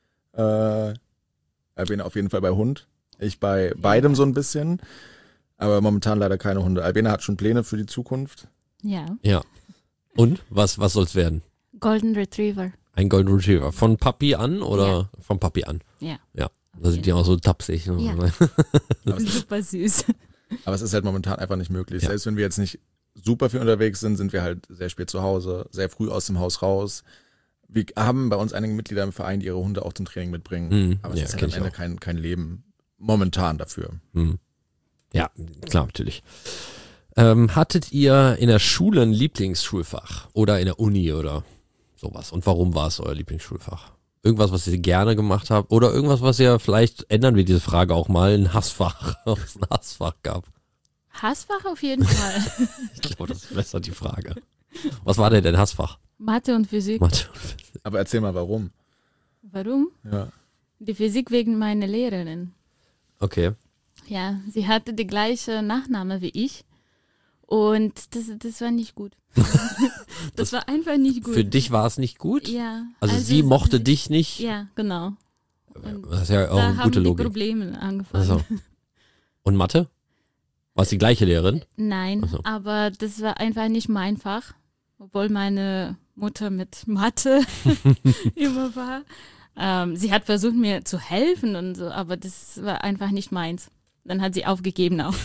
Ich bin auf jeden Fall bei Hund. Ich bei beidem so ein bisschen. Aber momentan leider keine Hunde. Albena hat schon Pläne für die Zukunft. Ja. Ja. Und? Was soll's werden? Golden Retriever. Ein Golden Retriever. Von Papi an oder von Papi an? Ja. Ja. Da sind die auch so tapsig. Ne? Ja. Super süß. Aber es ist halt momentan einfach nicht möglich. Ja. Selbst wenn wir jetzt nicht super viel unterwegs sind, sind wir halt sehr spät zu Hause, sehr früh aus dem Haus raus. Wir haben bei uns einige Mitglieder im Verein, die ihre Hunde auch zum Training mitbringen. Mhm. Aber es Ja, ist halt kenn am ich Ende kein Leben momentan dafür. Hm. Ja, klar, natürlich. Hattet ihr in der Schule ein Lieblingsschulfach oder in der Uni oder sowas? Und warum war es euer Lieblingsschulfach? Irgendwas, was ihr gerne gemacht habt oder irgendwas, was ihr vielleicht, ändern wir diese Frage auch mal, ein Hassfach, ob es ein Hassfach gab? Hassfach auf jeden Fall. Ich glaube, das ist besser die Frage. Was war denn dein Hassfach? Mathe und Physik. Mathe. Aber erzähl mal, warum? Warum? Ja. Die Physik wegen meiner Lehrerin. Okay. Ja, sie hatte die gleiche Nachname wie ich. Und das war nicht gut. Das war einfach nicht gut. Für dich war es nicht gut? Ja. Also sie mochte dich nicht? Ja, genau. Das ist ja auch Da eine haben gute die Logik. Probleme angefangen. Also. Und Mathe? War es die gleiche Lehrerin? Nein, Ach so. aber das war einfach nicht mein Fach. Obwohl meine Mutter mit Mathe immer war. Sie hat versucht, mir zu helfen und so, aber das war einfach nicht meins. Dann hat sie aufgegeben auch.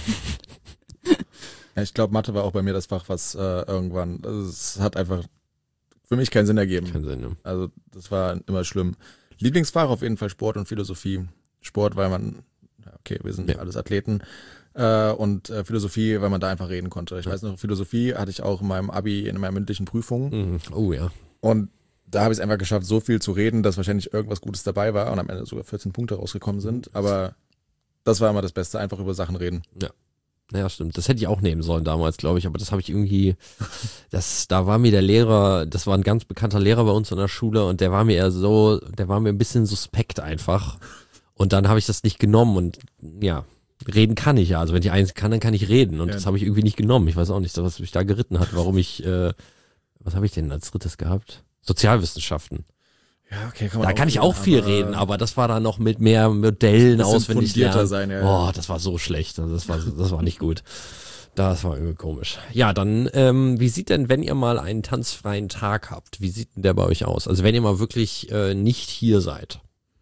Ja, ich glaube, Mathe war auch bei mir das Fach, was irgendwann, also es hat einfach für mich keinen Sinn ergeben. Kein Sinn, ne? Also das war immer schlimm. Lieblingsfach auf jeden Fall Sport und Philosophie. Sport, weil man, ja, okay, wir sind alles Athleten. Und Philosophie, weil man da einfach reden konnte. Ich weiß noch, Philosophie hatte ich auch in meinem Abi, in meiner mündlichen Prüfung. Mhm. Oh ja. Und da habe ich es einfach geschafft, so viel zu reden, dass wahrscheinlich irgendwas Gutes dabei war und am Ende sogar 14 Punkte rausgekommen sind. Aber das war immer das Beste, einfach über Sachen reden. Ja, stimmt. Das hätte ich auch nehmen sollen damals, glaube ich. Aber das habe ich irgendwie, da war mir der Lehrer, das war ein ganz bekannter Lehrer bei uns in der Schule und der war mir ein bisschen suspekt einfach. Und dann habe ich das nicht genommen und ja, reden kann ich ja. Also wenn ich eins kann, dann kann ich reden. Und das habe ich irgendwie nicht genommen. Ich weiß auch nicht, was mich da geritten hat, warum ich, was habe ich denn als drittes gehabt? Sozialwissenschaften. Ja, okay, Da kann ich auch viel reden, aber das war dann noch mit mehr Modellen auswendig lernen. Sein, ja. Oh, das war so schlecht. Also das war nicht gut. Das war irgendwie komisch. Ja, dann, wie sieht denn, wenn ihr mal einen tanzfreien Tag habt, wie sieht denn der bei euch aus? Also wenn ihr mal wirklich nicht hier seid.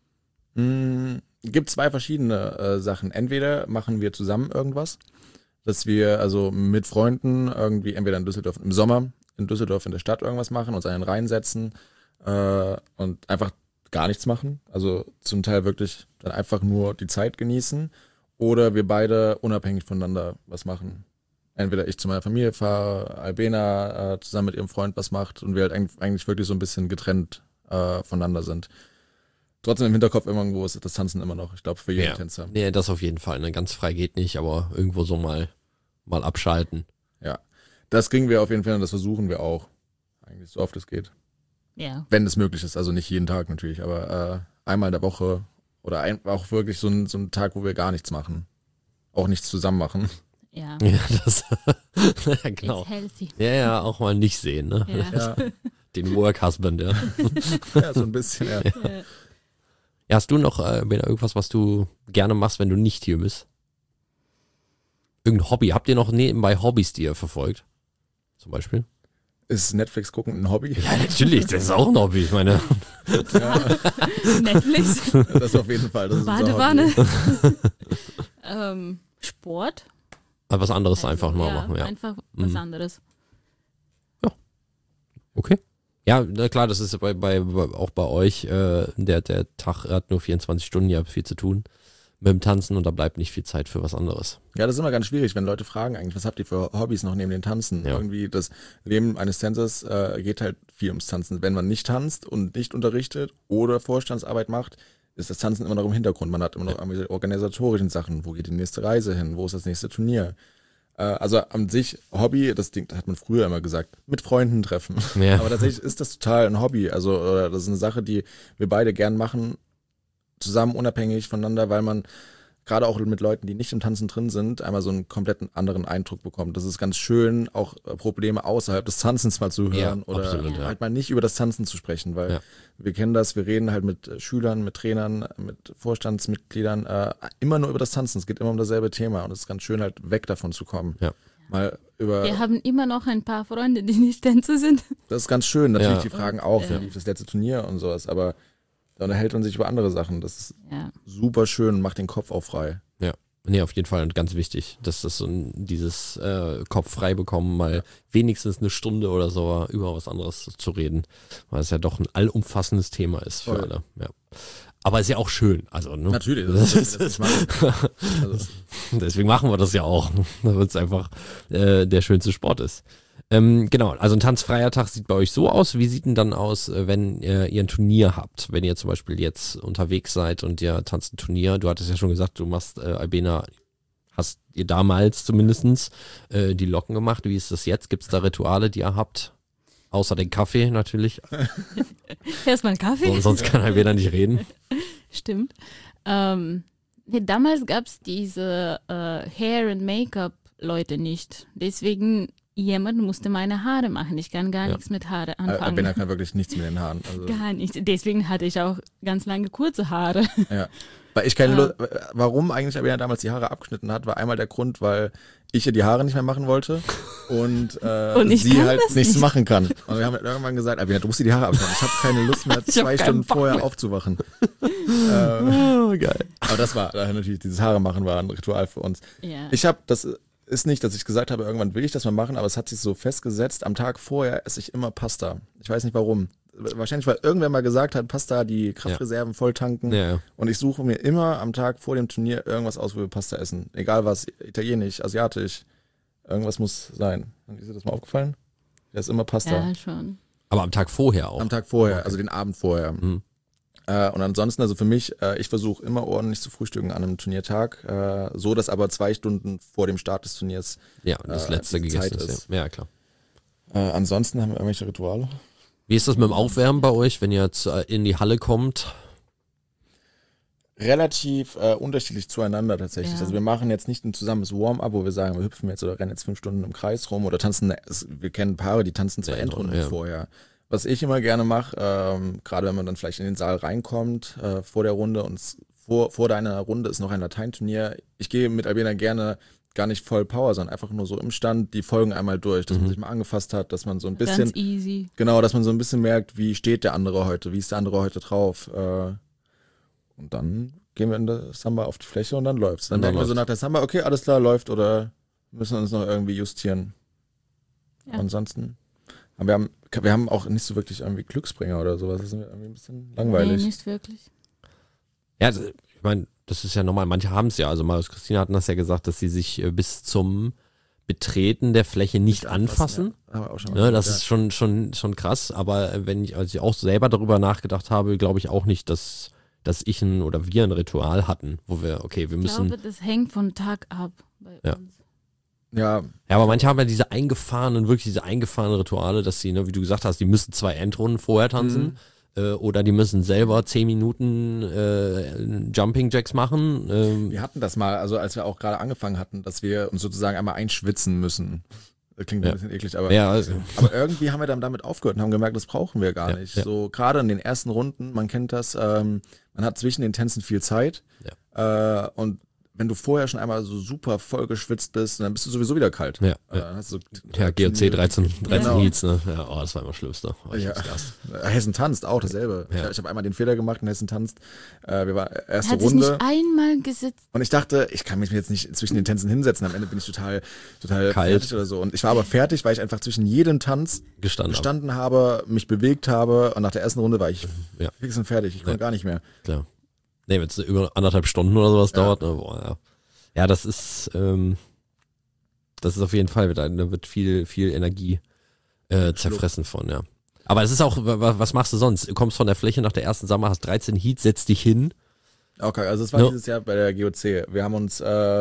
Gibt 2 verschiedene Sachen. Entweder machen wir zusammen irgendwas, dass wir also mit Freunden irgendwie entweder in Düsseldorf im Sommer in Düsseldorf in der Stadt irgendwas machen, uns einen reinsetzen und einfach gar nichts machen. Also zum Teil wirklich dann einfach nur die Zeit genießen. Oder wir beide unabhängig voneinander was machen. Entweder ich zu meiner Familie fahre, Albena zusammen mit ihrem Freund was macht und wir halt eigentlich wirklich so ein bisschen getrennt voneinander sind. Trotzdem im Hinterkopf irgendwo ist das Tanzen immer noch, ich glaube, für jeden Tänzer. Nee, das auf jeden Fall. Ne? Ganz frei geht nicht, aber irgendwo so mal abschalten. Ja, das kriegen wir auf jeden Fall und das versuchen wir auch. Eigentlich so oft es geht. Ja. Wenn es möglich ist, also nicht jeden Tag natürlich, aber einmal in der Woche oder auch wirklich so ein Tag, wo wir gar nichts machen. Auch nichts zusammen machen. Ja. Ja, das ja, genau. It's healthy. Ja, auch mal nicht sehen, ne? Ja. Den Work Husband, ja. Ja, so ein bisschen, ja. Ja, hast du noch irgendwas, was du gerne machst, wenn du nicht hier bist? Irgendein Hobby? Habt ihr noch nebenbei Hobbys, die ihr verfolgt? Zum Beispiel? Ist Netflix gucken ein Hobby? Ja, natürlich, das ist auch ein Hobby, ich meine. Netflix. Das auf jeden Fall. Das ist Badewanne. Sport. Was anderes einfach mal Ja, machen, ja. einfach was anderes. Okay. Ja, na klar, das ist auch bei euch, der Tag hat nur 24 Stunden, ihr habt viel zu tun mit dem Tanzen und da bleibt nicht viel Zeit für was anderes. Ja, das ist immer ganz schwierig, wenn Leute fragen eigentlich, was habt ihr für Hobbys noch neben dem Tanzen? Ja. Irgendwie das Leben eines Tänzers geht halt viel ums Tanzen. Wenn man nicht tanzt und nicht unterrichtet oder Vorstandsarbeit macht, ist das Tanzen immer noch im Hintergrund. Man hat immer noch irgendwelche organisatorischen Sachen. Wo geht die nächste Reise hin? Wo ist das nächste Turnier? Also an sich Hobby, das hat man früher immer gesagt, mit Freunden treffen. Ja. Aber tatsächlich ist das total ein Hobby. Also das ist eine Sache, die wir beide gern machen, zusammen unabhängig voneinander, weil man gerade auch mit Leuten, die nicht im Tanzen drin sind, einmal so einen kompletten anderen Eindruck bekommt. Das ist ganz schön, auch Probleme außerhalb des Tanzens mal zu hören oder absolut, halt mal nicht über das Tanzen zu sprechen, weil wir kennen das, wir reden halt mit Schülern, mit Trainern, mit Vorstandsmitgliedern immer nur über das Tanzen. Es geht immer um dasselbe Thema und es ist ganz schön, halt weg davon zu kommen. Ja. Mal über. Wir haben immer noch ein paar Freunde, die nicht Tänzer sind. Das ist ganz schön, natürlich, Ja. die fragen auch, wie lief das letzte Turnier und sowas, aber da unterhält man sich über andere Sachen. Das ist super schön und macht den Kopf auch frei. Ja, nee, auf jeden Fall und ganz wichtig, dass das so dieses Kopf frei bekommen, mal wenigstens eine Stunde oder so über was anderes zu reden, weil es ja doch ein allumfassendes Thema ist für alle. Ja. Aber ist ja auch schön. Also, ne? Natürlich, das ist also, deswegen machen wir das ja auch, damit es einfach der schönste Sport ist. Genau, also ein tanzfreier Tag sieht bei euch so aus. Wie sieht denn dann aus, wenn ihr ein Turnier habt? Wenn ihr zum Beispiel jetzt unterwegs seid und ihr tanzt ein Turnier. Du hattest ja schon gesagt, du machst Albena, hast ihr damals zumindest die Locken gemacht. Wie ist das jetzt? Gibt es da Rituale, die ihr habt? Außer den Kaffee natürlich. Erstmal einen Kaffee. Sonst kann Albena nicht reden. Stimmt. Damals gab es diese Hair- and Make-up-Leute nicht. Deswegen jemand musste meine Haare machen. Ich kann gar nichts mit Haare anfangen. Albena kann wirklich nichts mit den Haaren. Also. Gar nichts. Deswegen hatte ich auch ganz lange kurze Haare. Ja. Weil ich keine Lust, warum eigentlich Albena damals die Haare abgeschnitten hat, war einmal der Grund, weil ich ihr die Haare nicht mehr machen wollte und sie halt nichts machen kann. Und wir haben irgendwann gesagt, Albena, du musst dir die Haare abschneiden. Ich habe keine Lust mehr, 2 Stunden vorher aufzuwachen. Geil. Aber das war natürlich, dieses Haare machen war ein Ritual für uns. Ja. Das ist nicht, dass ich gesagt habe, irgendwann will ich das mal machen, aber es hat sich so festgesetzt, am Tag vorher esse ich immer Pasta. Ich weiß nicht warum. Wahrscheinlich, weil irgendwer mal gesagt hat, Pasta, die Kraftreserven voll tanken. Ja. Und ich suche mir immer am Tag vor dem Turnier irgendwas aus, wo wir Pasta essen. Egal was, italienisch, asiatisch, irgendwas muss sein. Ist dir das mal aufgefallen? Da ist immer Pasta. Ja, schon. Aber am Tag vorher auch. Am Tag vorher, also den Abend vorher. Mhm. Und ansonsten, also für mich, ich versuche immer ordentlich zu frühstücken an einem Turniertag, so dass aber 2 Stunden vor dem Start des Turniers das letzte gegessen Zeit ist. Ja, klar. Ansonsten haben wir irgendwelche Rituale. Wie ist das mit dem Aufwärmen bei euch, wenn ihr jetzt in die Halle kommt? Relativ unterschiedlich zueinander tatsächlich. Ja. Also wir machen jetzt nicht ein zusammenes Warm-up, wo wir sagen, wir hüpfen jetzt oder rennen jetzt 5 Stunden im Kreis rum oder tanzen. Wir kennen Paare, die tanzen 2 Endrunden vorher. Was ich immer gerne mache, gerade wenn man dann vielleicht in den Saal reinkommt vor der Runde und vor deiner Runde ist noch ein Lateinturnier. Ich gehe mit Albena gerne gar nicht voll Power, sondern einfach nur so im Stand die Folgen einmal durch, dass man sich mal angefasst hat, dass man so ein bisschen, Ganz easy. genau, dass man so ein bisschen merkt, wie steht der andere heute, wie ist der andere heute drauf. Und dann gehen wir in der Samba auf die Fläche und dann läuft's. Dann merken wir so nach der Samba, okay, alles klar, läuft oder müssen wir uns noch irgendwie justieren. Ja. Ansonsten, wir haben auch nicht so wirklich irgendwie Glücksbringer oder sowas. Das ist irgendwie ein bisschen langweilig. Nee, nicht wirklich. Ja, ich meine, das ist ja normal. Manche haben es ja. Also Marius Christina hatten das ja gesagt, dass sie sich bis zum Betreten der Fläche nicht anfassen. Ja. Auch schon mal das ist schon krass. Aber als ich auch selber darüber nachgedacht habe, glaube ich auch nicht, dass ich oder wir ein Ritual hatten, wo wir müssen. Ich glaube, das hängt von Tag ab bei uns. Ja, aber manche haben ja diese eingefahrenen Rituale, dass sie, wie du gesagt hast, die müssen 2 Endrunden vorher tanzen oder die müssen selber 10 Minuten Jumping Jacks machen. Wir hatten das mal, also als wir auch gerade angefangen hatten, dass wir uns sozusagen einmal einschwitzen müssen. Das klingt ein bisschen eklig, aber, aber irgendwie haben wir dann damit aufgehört und haben gemerkt, das brauchen wir gar nicht. Ja. So gerade in den ersten Runden, man kennt das, man hat zwischen den Tänzen viel Zeit und wenn du vorher schon einmal so super voll geschwitzt bist, dann bist du sowieso wieder kalt. Ja, hast du GOC 13 Heats, ne? Ja, das war immer das Schlimmste. Hessen tanzt auch dasselbe. Ja. Ich habe einmal den Fehler gemacht und Hessen tanzt. Wir waren erste Hat Runde. Sich nicht einmal gesetzt. Und ich dachte, ich kann mich jetzt nicht zwischen den Tänzen hinsetzen. Am Ende bin ich total fertig oder so. Und ich war aber fertig, weil ich einfach zwischen jedem Tanz gestanden habe, mich bewegt habe. Und nach der ersten Runde war ich fix und fertig. Ich konnte gar nicht mehr. Klar. Nee, wenn es über 1,5 Stunden oder sowas dauert, ne, ja, das ist auf jeden Fall, da wird viel Energie zerfressen von, ja. Aber es ist auch, was machst du sonst? Du kommst von der Fläche nach der ersten Samba, hast 13 Heats, setzt dich hin. Okay, also es war dieses Jahr bei der GOC. Wir haben uns,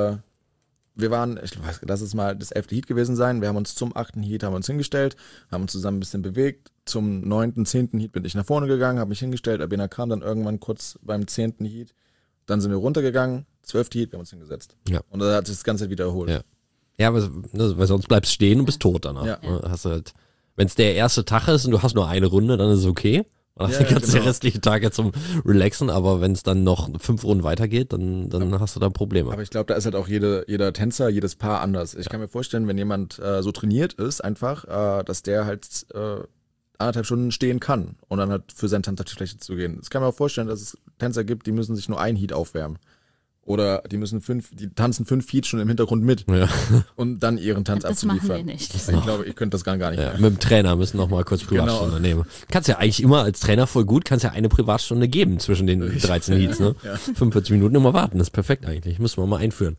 lass es mal das 11. Heat gewesen sein. Wir haben uns zum 8. Heat hingestellt, haben uns zusammen ein bisschen bewegt. Zum 9., 10. Heat bin ich nach vorne gegangen, habe mich hingestellt. Abena kam dann irgendwann kurz beim 10. Heat. Dann sind wir runtergegangen, 12. Heat, wir haben uns hingesetzt. Ja. Und dann hat sich das Ganze wiederholt. Ja, weil sonst bleibst du stehen und bist tot danach. Ja. Hast du halt, wenn es der erste Tag ist und du hast nur eine Runde, dann ist es okay. Dann kannst du den restlichen Tag jetzt zum Relaxen, aber wenn es dann noch 5 Runden weitergeht, dann hast du da Probleme. Aber ich glaube, da ist halt auch jeder Tänzer, jedes Paar anders. Ich kann mir vorstellen, wenn jemand so trainiert ist, einfach, dass der halt 1,5 Stunden stehen kann und dann halt für seinen Tanz auf die Fläche zu gehen. Das kann man auch vorstellen, dass es Tänzer gibt, die müssen sich nur ein Heat aufwärmen. Oder die tanzen 5 Heats schon im Hintergrund mit, um dann ihren Tanz abzuliefern. Das machen wir nicht. Ich glaube, ich könnte das gar nicht mehr. Mit dem Trainer müssen noch mal kurz Privatstunde nehmen. Kannst ja eigentlich immer als Trainer voll gut, kannst ja eine Privatstunde geben zwischen den 13 Heats, ne? 45 Minuten immer warten, das ist perfekt eigentlich. Müssen wir mal einführen.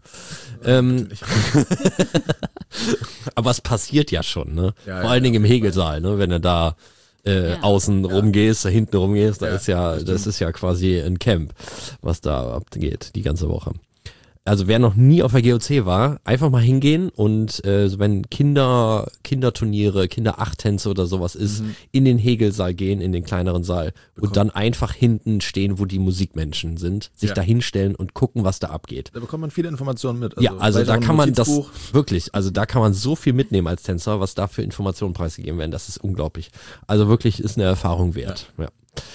Aber es passiert ja schon, ne? Vor allen Dingen im Hegelsaal, ne? Wenn du da außen rumgehst, da hinten rumgehst, das ist ja quasi ein Camp, was da abgeht, die ganze Woche. Also wer noch nie auf der GOC war, einfach mal hingehen und wenn Kinderturniere, Kinderachttänze oder sowas ist, in den Hegelsaal gehen, in den kleineren Saal und dann einfach hinten stehen, wo die Musikmenschen sind, sich da hinstellen und gucken, was da abgeht. Da bekommt man viele Informationen mit. Also da kann man das wirklich, also da kann man so viel mitnehmen als Tänzer, was da für Informationen preisgegeben werden, das ist unglaublich. Also wirklich ist eine Erfahrung wert. Ja.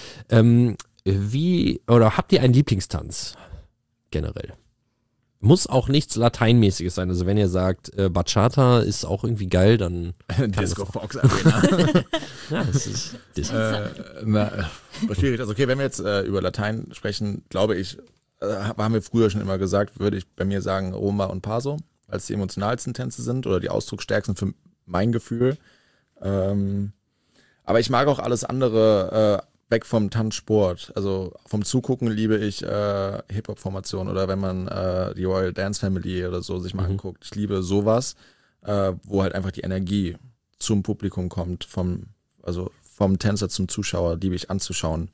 Habt ihr einen Lieblingstanz generell? Muss auch nichts Lateinmäßiges sein. Also wenn ihr sagt, Bachata ist auch irgendwie geil, dann Disco Fox Arena. Ja, das ist schwierig. Also okay, wenn wir jetzt über Latein sprechen, glaube ich, haben wir früher schon immer gesagt, würde ich bei mir sagen Rumba und Paso, als die emotionalsten Tänze sind oder die ausdrucksstärksten für mein Gefühl. Aber ich mag auch alles andere weg vom Tanzsport. Also vom Zugucken liebe ich Hip-Hop-Formationen oder wenn man die Royal Dance Family oder so sich mal anguckt. Ich liebe sowas, wo halt einfach die Energie zum Publikum kommt, vom Tänzer zum Zuschauer, liebe ich anzuschauen.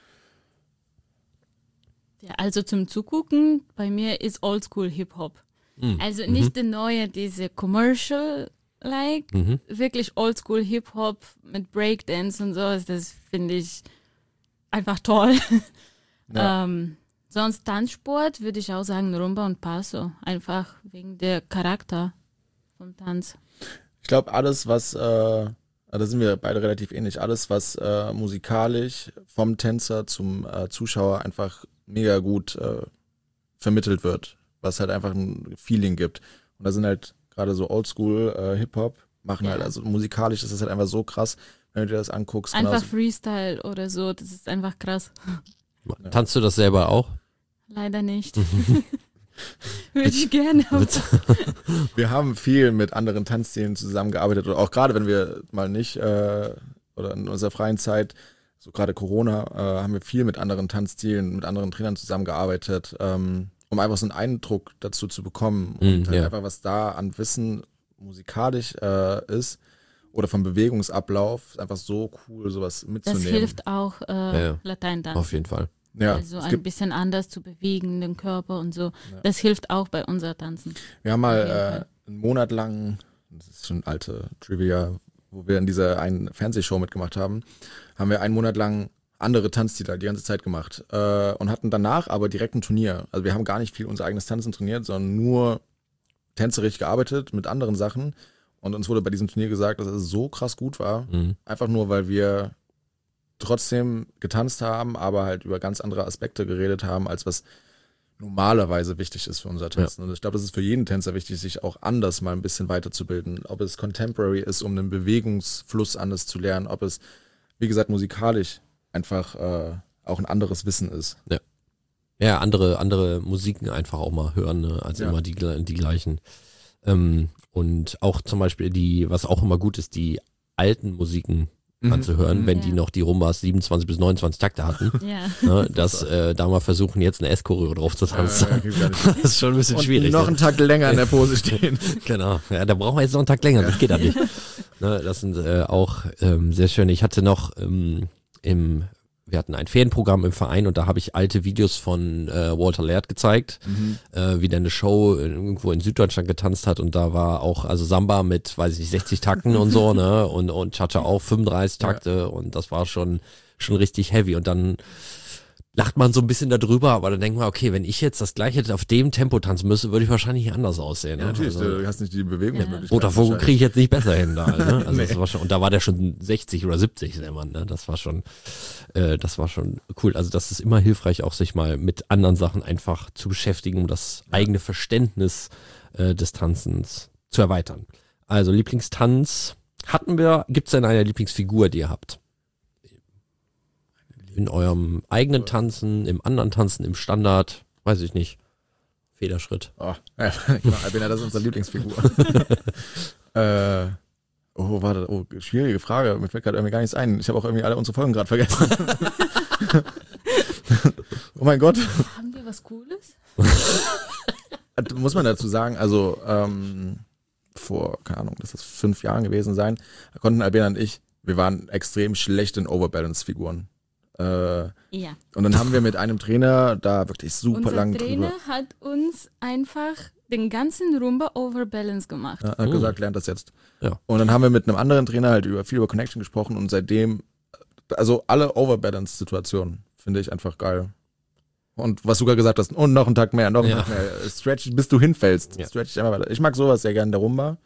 Ja, also zum Zugucken, bei mir ist Oldschool Hip-Hop. Also nicht der neue, diese Commercial wirklich Oldschool Hip-Hop mit Breakdance und sowas, das finde ich einfach toll. Ja. Sonst Tanzsport würde ich auch sagen Rumba und Paso, einfach wegen der Charakter vom Tanz. Ich glaube alles, was, da sind wir beide relativ ähnlich, alles was musikalisch vom Tänzer zum Zuschauer einfach mega gut vermittelt wird, was halt einfach ein Feeling gibt. Und da sind halt gerade so Oldschool Hip-Hop, machen halt, also musikalisch ist das halt einfach so krass, wenn du dir das anguckst. Einfach Freestyle oder so, das ist einfach krass. Tanzt du das selber auch? Leider nicht. Würde ich gerne. Wir haben viel mit anderen Tanzstilen zusammengearbeitet, oder auch gerade wenn wir mal nicht, oder in unserer freien Zeit, so gerade Corona, haben wir viel mit anderen Tanzstilen, mit anderen Trainern zusammengearbeitet, um einfach so einen Eindruck dazu zu bekommen und einfach, was da an Wissen musikalisch ist oder vom Bewegungsablauf, einfach so cool, sowas mitzunehmen. Das hilft auch Lateintanzen. Auf jeden Fall. Ja, also ein bisschen anders zu bewegen, den Körper und so. Ja. Das hilft auch bei unser Tanzen. Wir haben mal einen Monat lang, das ist schon alte Trivia, wo wir in dieser einen Fernsehshow mitgemacht haben, haben wir einen Monat lang andere Tanzstile die ganze Zeit gemacht und hatten danach aber direkt ein Turnier. Also wir haben gar nicht viel unser eigenes Tanzen trainiert, sondern nur tänzerisch gearbeitet mit anderen Sachen. Und uns wurde bei diesem Turnier gesagt, dass es so krass gut war. Einfach nur, weil wir trotzdem getanzt haben, aber halt über ganz andere Aspekte geredet haben, als was normalerweise wichtig ist für unser Tanzen. Ja. Und ich glaube, das ist für jeden Tänzer wichtig, sich auch anders mal ein bisschen weiterzubilden. Ob es Contemporary ist, um einen Bewegungsfluss anders zu lernen, ob es, wie gesagt, musikalisch einfach auch ein anderes Wissen ist. Ja, ja, andere Musiken einfach auch mal hören, ne? Als immer die gleichen. Und auch zum Beispiel was auch immer gut ist, die alten Musiken anzuhören, wenn die noch die Rumbas 27 bis 29 Takte hatten. Ne, da mal versuchen, jetzt eine S-Choreo drauf zu tanzen. Das ist schon ein bisschen schwierig. Noch einen Takt länger in der Pose stehen. Genau, ja, da brauchen wir jetzt noch einen Takt länger, das geht ja nicht. Ne, das sind auch sehr schön. Ich hatte noch wir hatten ein Ferienprogramm im Verein und da habe ich alte Videos von Walter Laird gezeigt, wie der eine Show irgendwo in Süddeutschland getanzt hat und da war auch, also Samba mit, weiß ich nicht, 60 Takten und so, ne, und Cha-Cha auch 35 Takte und das war schon richtig heavy und dann lacht man so ein bisschen darüber, aber dann denkt man, okay, wenn ich jetzt das gleiche auf dem Tempo tanzen müsste, würde ich wahrscheinlich anders aussehen. Ja, natürlich, also, du hast nicht die Bewegungsmöglichkeit. Botafogo kriege ich jetzt nicht besser hin da. Ne? Also das war schon, und da war der schon 60 oder 70, der Mann. Ne? Das war schon cool. Also das ist immer hilfreich, auch sich mal mit anderen Sachen einfach zu beschäftigen, um das eigene Verständnis des Tanzens zu erweitern. Also Lieblingstanz hatten wir. Gibt es denn eine Lieblingsfigur, die ihr habt? In eurem eigenen Tanzen, im anderen Tanzen, im Standard, weiß ich nicht. Federschritt. Oh, ja, genau, Albina, das ist unsere Lieblingsfigur. Schwierige Frage. Mir fällt gerade irgendwie gar nichts ein. Ich habe auch irgendwie alle unsere Folgen gerade vergessen. Oh mein Gott. Haben wir was Cooles? Muss man dazu sagen, also vor, keine Ahnung, das ist 5 Jahren gewesen sein, da konnten Albina und ich, wir waren extrem schlecht in Overbalance-Figuren. Und dann haben wir mit einem Trainer da wirklich super lang drüber. Unser Trainer hat uns einfach den ganzen Rumba Overbalance gemacht. Ja, hat gesagt, lernt das jetzt. Ja. Und dann haben wir mit einem anderen Trainer halt viel über Connection gesprochen und seitdem, also alle Overbalance-Situationen finde ich einfach geil. Und was du gerade gesagt hast, und noch einen Tag mehr, noch einen Tag mehr. Stretch, bis du hinfällst. Ja. Stretch immer weiter. Ich mag sowas sehr gerne in der Rumba.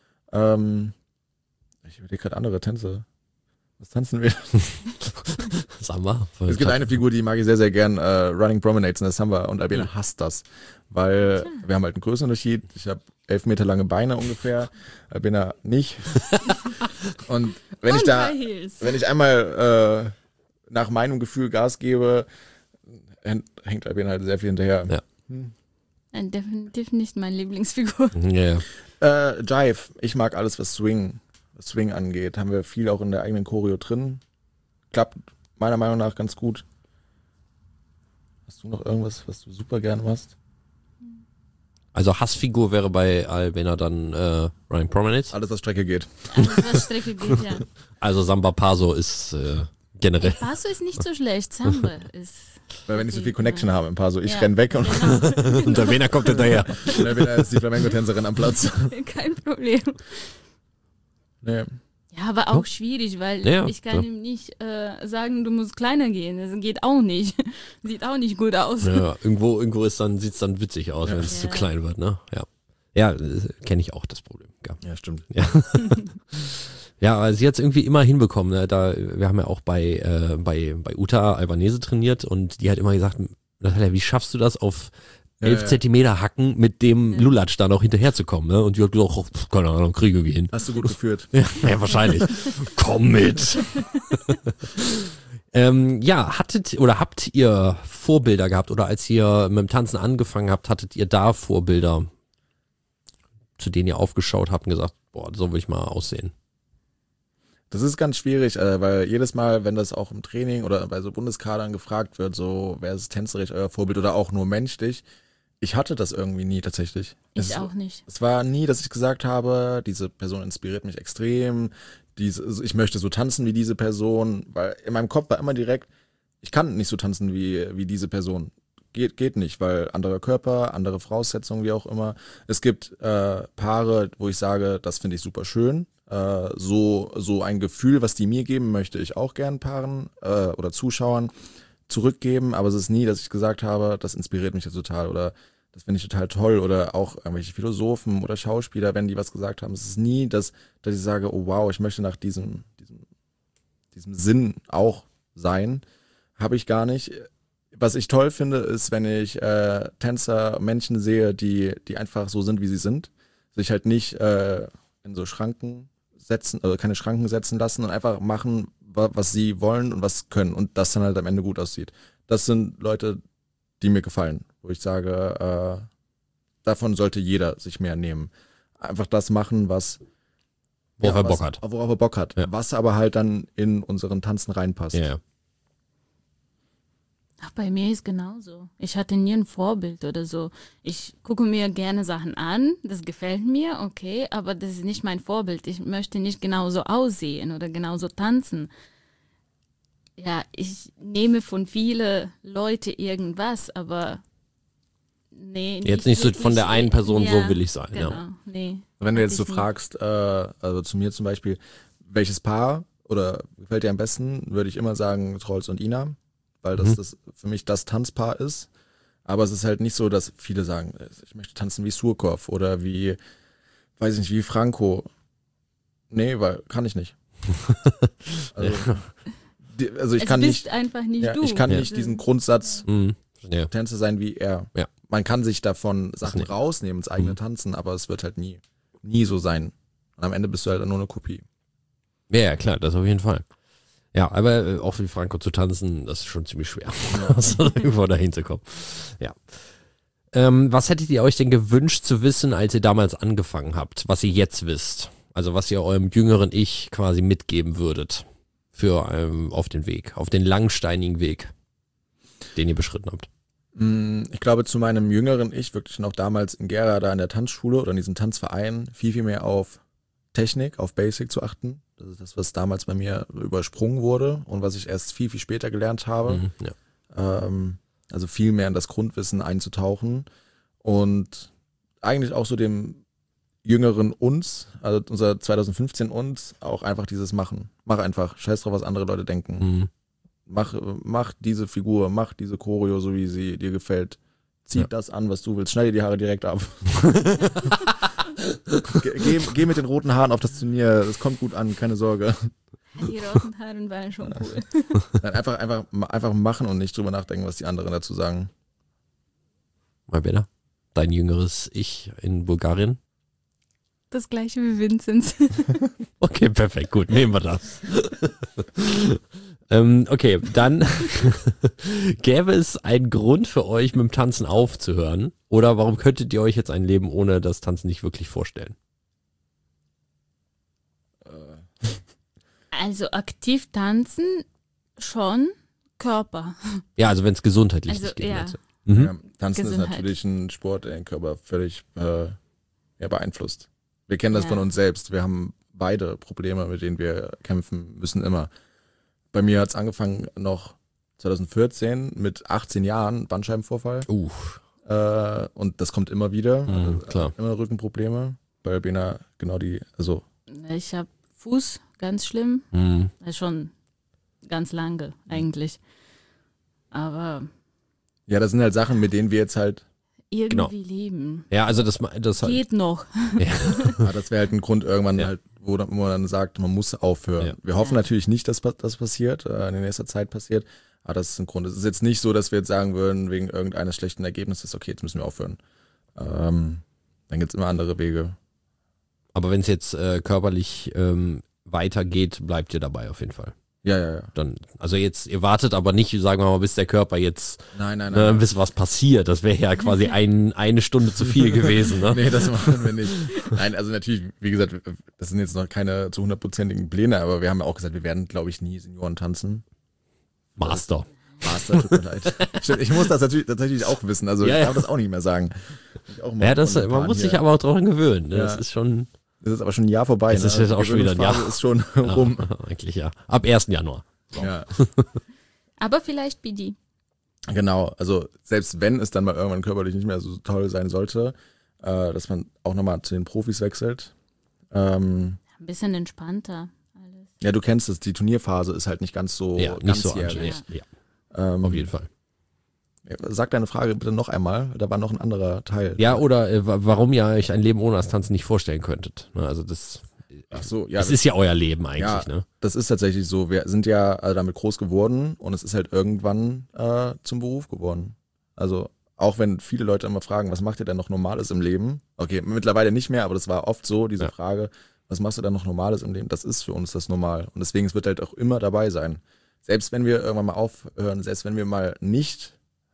Ich überlege gerade andere Tänze. Was tanzen wir? Samba. Es gibt eine Figur, die mag ich sehr, sehr gern, Running Promenades in der Samba und Albina hasst das, weil wir haben halt einen Größenunterschied. Ich habe 11 Meter lange Beine ungefähr, Albina nicht. Und wenn ich einmal nach meinem Gefühl Gas gebe, hängt Albina halt sehr viel hinterher. Ja. Definitiv nicht meine Lieblingsfigur. Ja. Jive, ich mag alles, was Swing angeht, haben wir viel auch in der eigenen Choreo drin. Klappt meiner Meinung nach ganz gut. Hast du noch irgendwas, was du super gern machst? Also Hassfigur wäre bei Albina dann Running Promenades? Alles, was Strecke geht. Alles, was Strecke geht, ja. Also Samba Paso ist generell. Paso ist nicht so schlecht, Samba ist... Weil wir nicht so viel Connection haben im Paso. Ich renn weg und Albina kommt hinterher. Und Albina ist die Flamenco-Tänzerin am Platz. Kein Problem. Nee. Ja, aber auch schwierig, weil ich kann ihm nicht sagen, du musst kleiner gehen. Das geht auch nicht. Sieht auch nicht gut aus. Ja, irgendwo sieht es dann witzig aus, wenn es zu klein wird, ne? Ja, kenne ich auch das Problem. Ja, stimmt. Ja. Ja, aber sie hat es irgendwie immer hinbekommen. Ne? Wir haben ja auch bei Uta Albanese trainiert und die hat immer gesagt, Natalia, wie schaffst du das auf 11 Zentimeter Hacken mit dem Lulatsch da noch hinterherzukommen, ne? Und die hat gesagt, keine Ahnung, Kriege gehen. Hast du gut geführt. Ja, wahrscheinlich. Komm mit. habt ihr Vorbilder gehabt oder als ihr mit dem Tanzen angefangen habt, hattet ihr da Vorbilder, zu denen ihr aufgeschaut habt und gesagt, boah, so will ich mal aussehen? Das ist ganz schwierig, weil jedes Mal, wenn das auch im Training oder bei so Bundeskadern gefragt wird, so, wer ist tänzerisch euer Vorbild oder auch nur menschlich, ich hatte das irgendwie nie tatsächlich. Ich auch nicht. Es war nie, dass ich gesagt habe, diese Person inspiriert mich extrem, ich möchte so tanzen wie diese Person, weil in meinem Kopf war immer direkt, ich kann nicht so tanzen wie diese Person. Geht nicht, weil anderer Körper, andere Voraussetzungen, wie auch immer. Es gibt Paare, wo ich sage, das finde ich super schön. So ein Gefühl, was die mir geben, möchte ich auch gern Paaren oder Zuschauern zurückgeben, aber es ist nie, dass ich gesagt habe, das inspiriert mich jetzt total oder das finde ich total toll oder auch irgendwelche Philosophen oder Schauspieler, wenn die was gesagt haben. Es ist nie, dass ich sage, oh wow, ich möchte nach diesem Sinn auch sein. Habe ich gar nicht. Was ich toll finde, ist, wenn ich Tänzer, Menschen sehe, die einfach so sind, wie sie sind, sich halt nicht in so Schranken setzen, also keine Schranken setzen lassen und einfach machen, was sie wollen und was können und das dann halt am Ende gut aussieht. Das sind Leute, die mir gefallen, wo ich sage, davon sollte jeder sich mehr nehmen. Einfach das machen, worauf er Bock hat. Ja. Was aber halt dann in unseren Tanzen reinpasst. Ja. Ach, bei mir ist genauso. Ich hatte nie ein Vorbild oder so. Ich gucke mir gerne Sachen an, das gefällt mir, okay, aber das ist nicht mein Vorbild. Ich möchte nicht genauso aussehen oder genauso tanzen. Ja, ich nehme von vielen Leuten irgendwas, aber nee. Jetzt nicht so von der einen Person, ja, so will ich sein. Genau, ja. Nee. Wenn du jetzt so fragst, also zu mir zum Beispiel, welches Paar oder gefällt dir am besten, würde ich immer sagen Trolls und Ina, weil das für mich das Tanzpaar ist. Aber es ist halt nicht so, dass viele sagen, ich möchte tanzen wie Surkov oder wie, weiß ich nicht, wie Franco. Nee, weil kann ich nicht. Also ich kann nicht einfach nicht du. Ich kann nicht diesen Grundsatz Tänzer sein wie er. Ja. Man kann sich davon Sachen rausnehmen, ins eigene Tanzen, aber es wird halt nie so sein. Und am Ende bist du halt nur eine Kopie. Ja, klar, das auf jeden Fall. Ja, aber auch wie Franco zu tanzen, das ist schon ziemlich schwer, irgendwo dahin zu kommen. Ja. Was hättet ihr euch denn gewünscht zu wissen, als ihr damals angefangen habt, was ihr jetzt wisst? Also was ihr eurem jüngeren Ich quasi mitgeben würdet für auf den Weg, auf den langsteinigen Weg, den ihr beschritten habt? Ich glaube, zu meinem jüngeren Ich, wirklich noch damals in Gera, da in der Tanzschule oder in diesem Tanzverein, viel mehr auf Technik, auf Basic zu achten. Das ist das, was damals bei mir übersprungen wurde und was ich erst viel später gelernt habe. Also viel mehr in das Grundwissen einzutauchen und eigentlich auch so dem jüngeren uns, also unser 2015 uns, auch einfach dieses Machen. Mach einfach, scheiß drauf, was andere Leute denken. Mach diese Figur, mach diese Choreo, so wie sie dir gefällt. Zieh das an, was du willst. Schneide die Haare direkt ab. Geh mit den roten Haaren auf das Turnier. Das kommt gut an, keine Sorge. Die roten Haare waren schon cool. Einfach machen und nicht drüber nachdenken, was die anderen dazu sagen. Malbeda, dein jüngeres Ich in Bulgarien? Das gleiche wie Vinzenz. Okay, perfekt, gut, nehmen wir das. Okay, dann gäbe es einen Grund für euch, mit dem Tanzen aufzuhören? Oder warum könntet ihr euch jetzt ein Leben ohne das Tanzen nicht wirklich vorstellen? Also aktiv tanzen schon, Körper. Ja, also wenn es gesundheitlich nicht geht. Ja. Ja, tanzen Gesundheit. ist natürlich ein Sport, der den Körper völlig beeinflusst. Wir kennen das von uns selbst. Wir haben beide Probleme, mit denen wir kämpfen müssen immer. Bei mir hat es angefangen noch 2014 mit 18 Jahren Bandscheibenvorfall. Und das kommt immer wieder. Klar. Immer Rückenprobleme. Bei Bena genau Ich habe Fuß, ganz schlimm. Das ist schon ganz lange eigentlich. Aber ja, das sind halt Sachen, mit denen wir jetzt halt irgendwie leben. Ja, also das Geht noch. Ja, das wäre halt ein Grund irgendwann halt, wo man dann sagt, man muss aufhören. Ja. Wir hoffen natürlich nicht, dass das passiert, in der nächsten Zeit passiert, aber das ist ein Grund. Es ist jetzt nicht so, dass wir jetzt sagen würden, wegen irgendeines schlechten Ergebnisses, okay, jetzt müssen wir aufhören. Dann gibt's immer andere Wege. Aber wenn es jetzt körperlich weitergeht, bleibt ihr dabei auf jeden Fall. Ja. Dann, also jetzt, ihr wartet aber nicht, sagen wir mal, bis der Körper jetzt, Nein. bis was passiert. Das wäre ja quasi eine Stunde zu viel gewesen, ne? Nee, das machen wir nicht. Nein, also natürlich, wie gesagt, das sind jetzt noch keine zu 100%igen Pläne, aber wir haben ja auch gesagt, wir werden, glaube ich, nie Senioren tanzen. Master, tut mir leid. Stimmt, ich muss das tatsächlich auch wissen, also ich darf das auch nicht mehr sagen. Man muss sich aber auch dran gewöhnen, ne? Das ist schon... Das ist aber schon ein Jahr vorbei. Das ist jetzt auch schon wieder ein Jahr. Das ist schon rum. Eigentlich ja. Ab 1. Januar. So. Ja. Aber vielleicht BD. Genau, also selbst wenn es dann mal irgendwann körperlich nicht mehr so toll sein sollte, dass man auch nochmal zu den Profis wechselt. Ein bisschen entspannter alles. Ja, du kennst es, die Turnierphase ist halt nicht ganz so anstrengend. Ja. Auf jeden Fall. Sag deine Frage bitte noch einmal, da war noch ein anderer Teil. Ja, oder warum ihr euch ein Leben ohne das Tanzen nicht vorstellen könntet. Also das, das ist ja euer Leben eigentlich. Ne? Das ist tatsächlich so. Wir sind ja damit groß geworden und es ist halt irgendwann zum Beruf geworden. Also auch wenn viele Leute immer fragen, was macht ihr denn noch Normales im Leben? Okay, mittlerweile nicht mehr, aber das war oft so, diese Frage, was machst du denn noch Normales im Leben? Das ist für uns das Normal und deswegen, es wird halt auch immer dabei sein. Selbst wenn wir irgendwann mal aufhören, selbst wenn wir mal nicht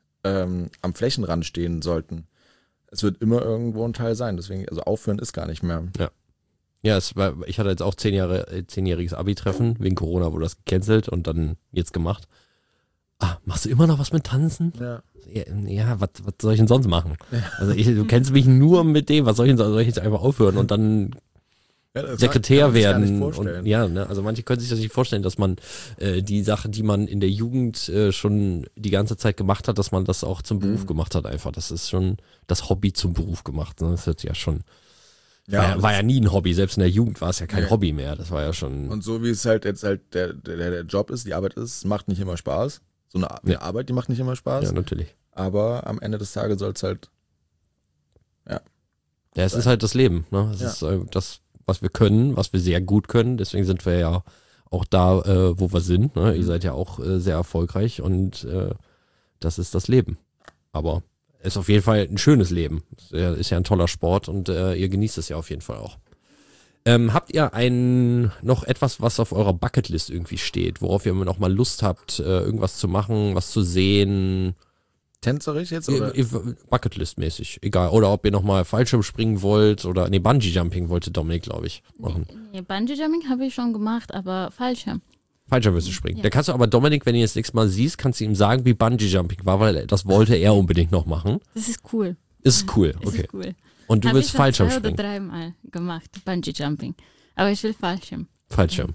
am Flächenrand stehen sollten. Es wird immer irgendwo ein Teil sein. Deswegen, also aufhören ist gar nicht mehr. Ja, ich hatte jetzt auch 10-jähriges Abi-Treffen. Wegen Corona wurde das gecancelt und dann jetzt gemacht. Machst du immer noch was mit Tanzen? Ja, was soll ich denn sonst machen? Ja. Also du kennst mich nur mit dem, soll ich jetzt einfach aufhören und dann Sekretär werden. Und, also manche können sich das nicht vorstellen, dass man die Sachen, die man in der Jugend schon die ganze Zeit gemacht hat, dass man das auch zum Beruf gemacht hat einfach. Das ist schon das Hobby zum Beruf gemacht. Ne? Das ist ja schon, war ja nie ein Hobby. Selbst in der Jugend war es ja kein Hobby mehr. Das war ja schon. Und so wie es halt jetzt halt der Job ist, die Arbeit ist, macht nicht immer Spaß. So eine Arbeit, die macht nicht immer Spaß. Ja, natürlich. Aber am Ende des Tages soll es halt, Ja, es ist halt das Leben. Ne? Es ist das, was wir können, was wir sehr gut können. Deswegen sind wir ja auch da, wo wir sind. Ne? Ihr seid ja auch sehr erfolgreich und das ist das Leben. Aber es ist auf jeden Fall ein schönes Leben. Ist ja ein toller Sport und ihr genießt es ja auf jeden Fall auch. Habt ihr noch etwas, was auf eurer Bucketlist irgendwie steht, worauf ihr noch mal Lust habt, irgendwas zu machen, was zu sehen? Tänzerisch jetzt? Oder? Bucketlist-mäßig, egal. Oder ob ihr nochmal Fallschirm springen wollt oder, Bungee-Jumping wollte Dominik, glaube ich, machen. Nee, Bungee-Jumping habe ich schon gemacht, aber Fallschirm. Fallschirm wirst du springen. Ja. Da kannst du aber Dominik, wenn ihr das nächste Mal siehst, kannst du ihm sagen, wie Bungee-Jumping war, weil das wollte er unbedingt noch machen. Das ist cool. Ist cool, okay. Ist cool. Und du willst Fallschirm springen? Ich habe 2 oder 3 Mal gemacht, Bungee-Jumping. Aber ich will Fallschirm. Fallschirm.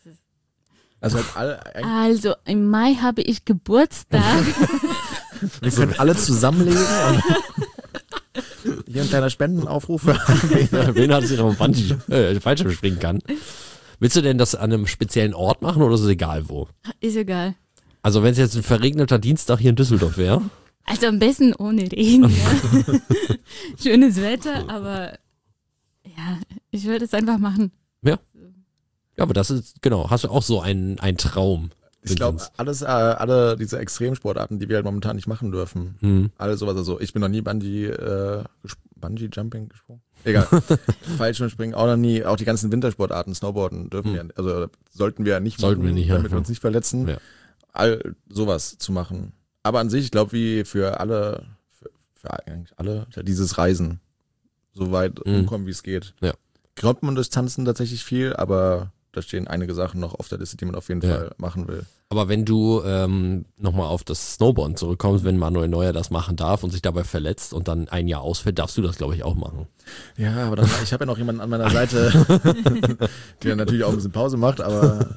Also im Mai habe ich Geburtstag. Wir können alle zusammenlegen und hier ein kleiner Spendenaufruf. Wen hat sich noch Fallschirm springen kann? Willst du denn das an einem speziellen Ort machen oder ist es egal wo? Ist egal. Also wenn es jetzt ein verregneter Dienstag hier in Düsseldorf wäre? Also am besten ohne Regen. Ja. Schönes Wetter, aber ja, ich würde es einfach machen. Ja. Ja, aber das ist, genau, hast du auch so einen Traum? Ich glaube, alle diese Extremsportarten, die wir halt momentan nicht machen dürfen, alle sowas, also ich bin noch nie Bungee-Jumping gesprungen. Egal. Fallschirmspringen auch noch nie, auch die ganzen Wintersportarten, Snowboarden dürfen wir, also sollten wir nicht machen, damit wir uns nicht verletzen. Ja. All sowas zu machen. Aber an sich, ich glaube, wie für eigentlich alle, dieses Reisen so weit umkommen, wie es geht. Ja. Glaubt man durch Tanzen tatsächlich viel, aber da stehen einige Sachen noch auf der Liste, die man auf jeden Fall machen will. Aber wenn du nochmal auf das Snowboarden zurückkommst, wenn Manuel Neuer das machen darf und sich dabei verletzt und dann ein Jahr ausfällt, darfst du das, glaube ich, auch machen. Ja, aber ich habe ja noch jemanden an meiner Seite, der natürlich auch ein bisschen Pause macht, aber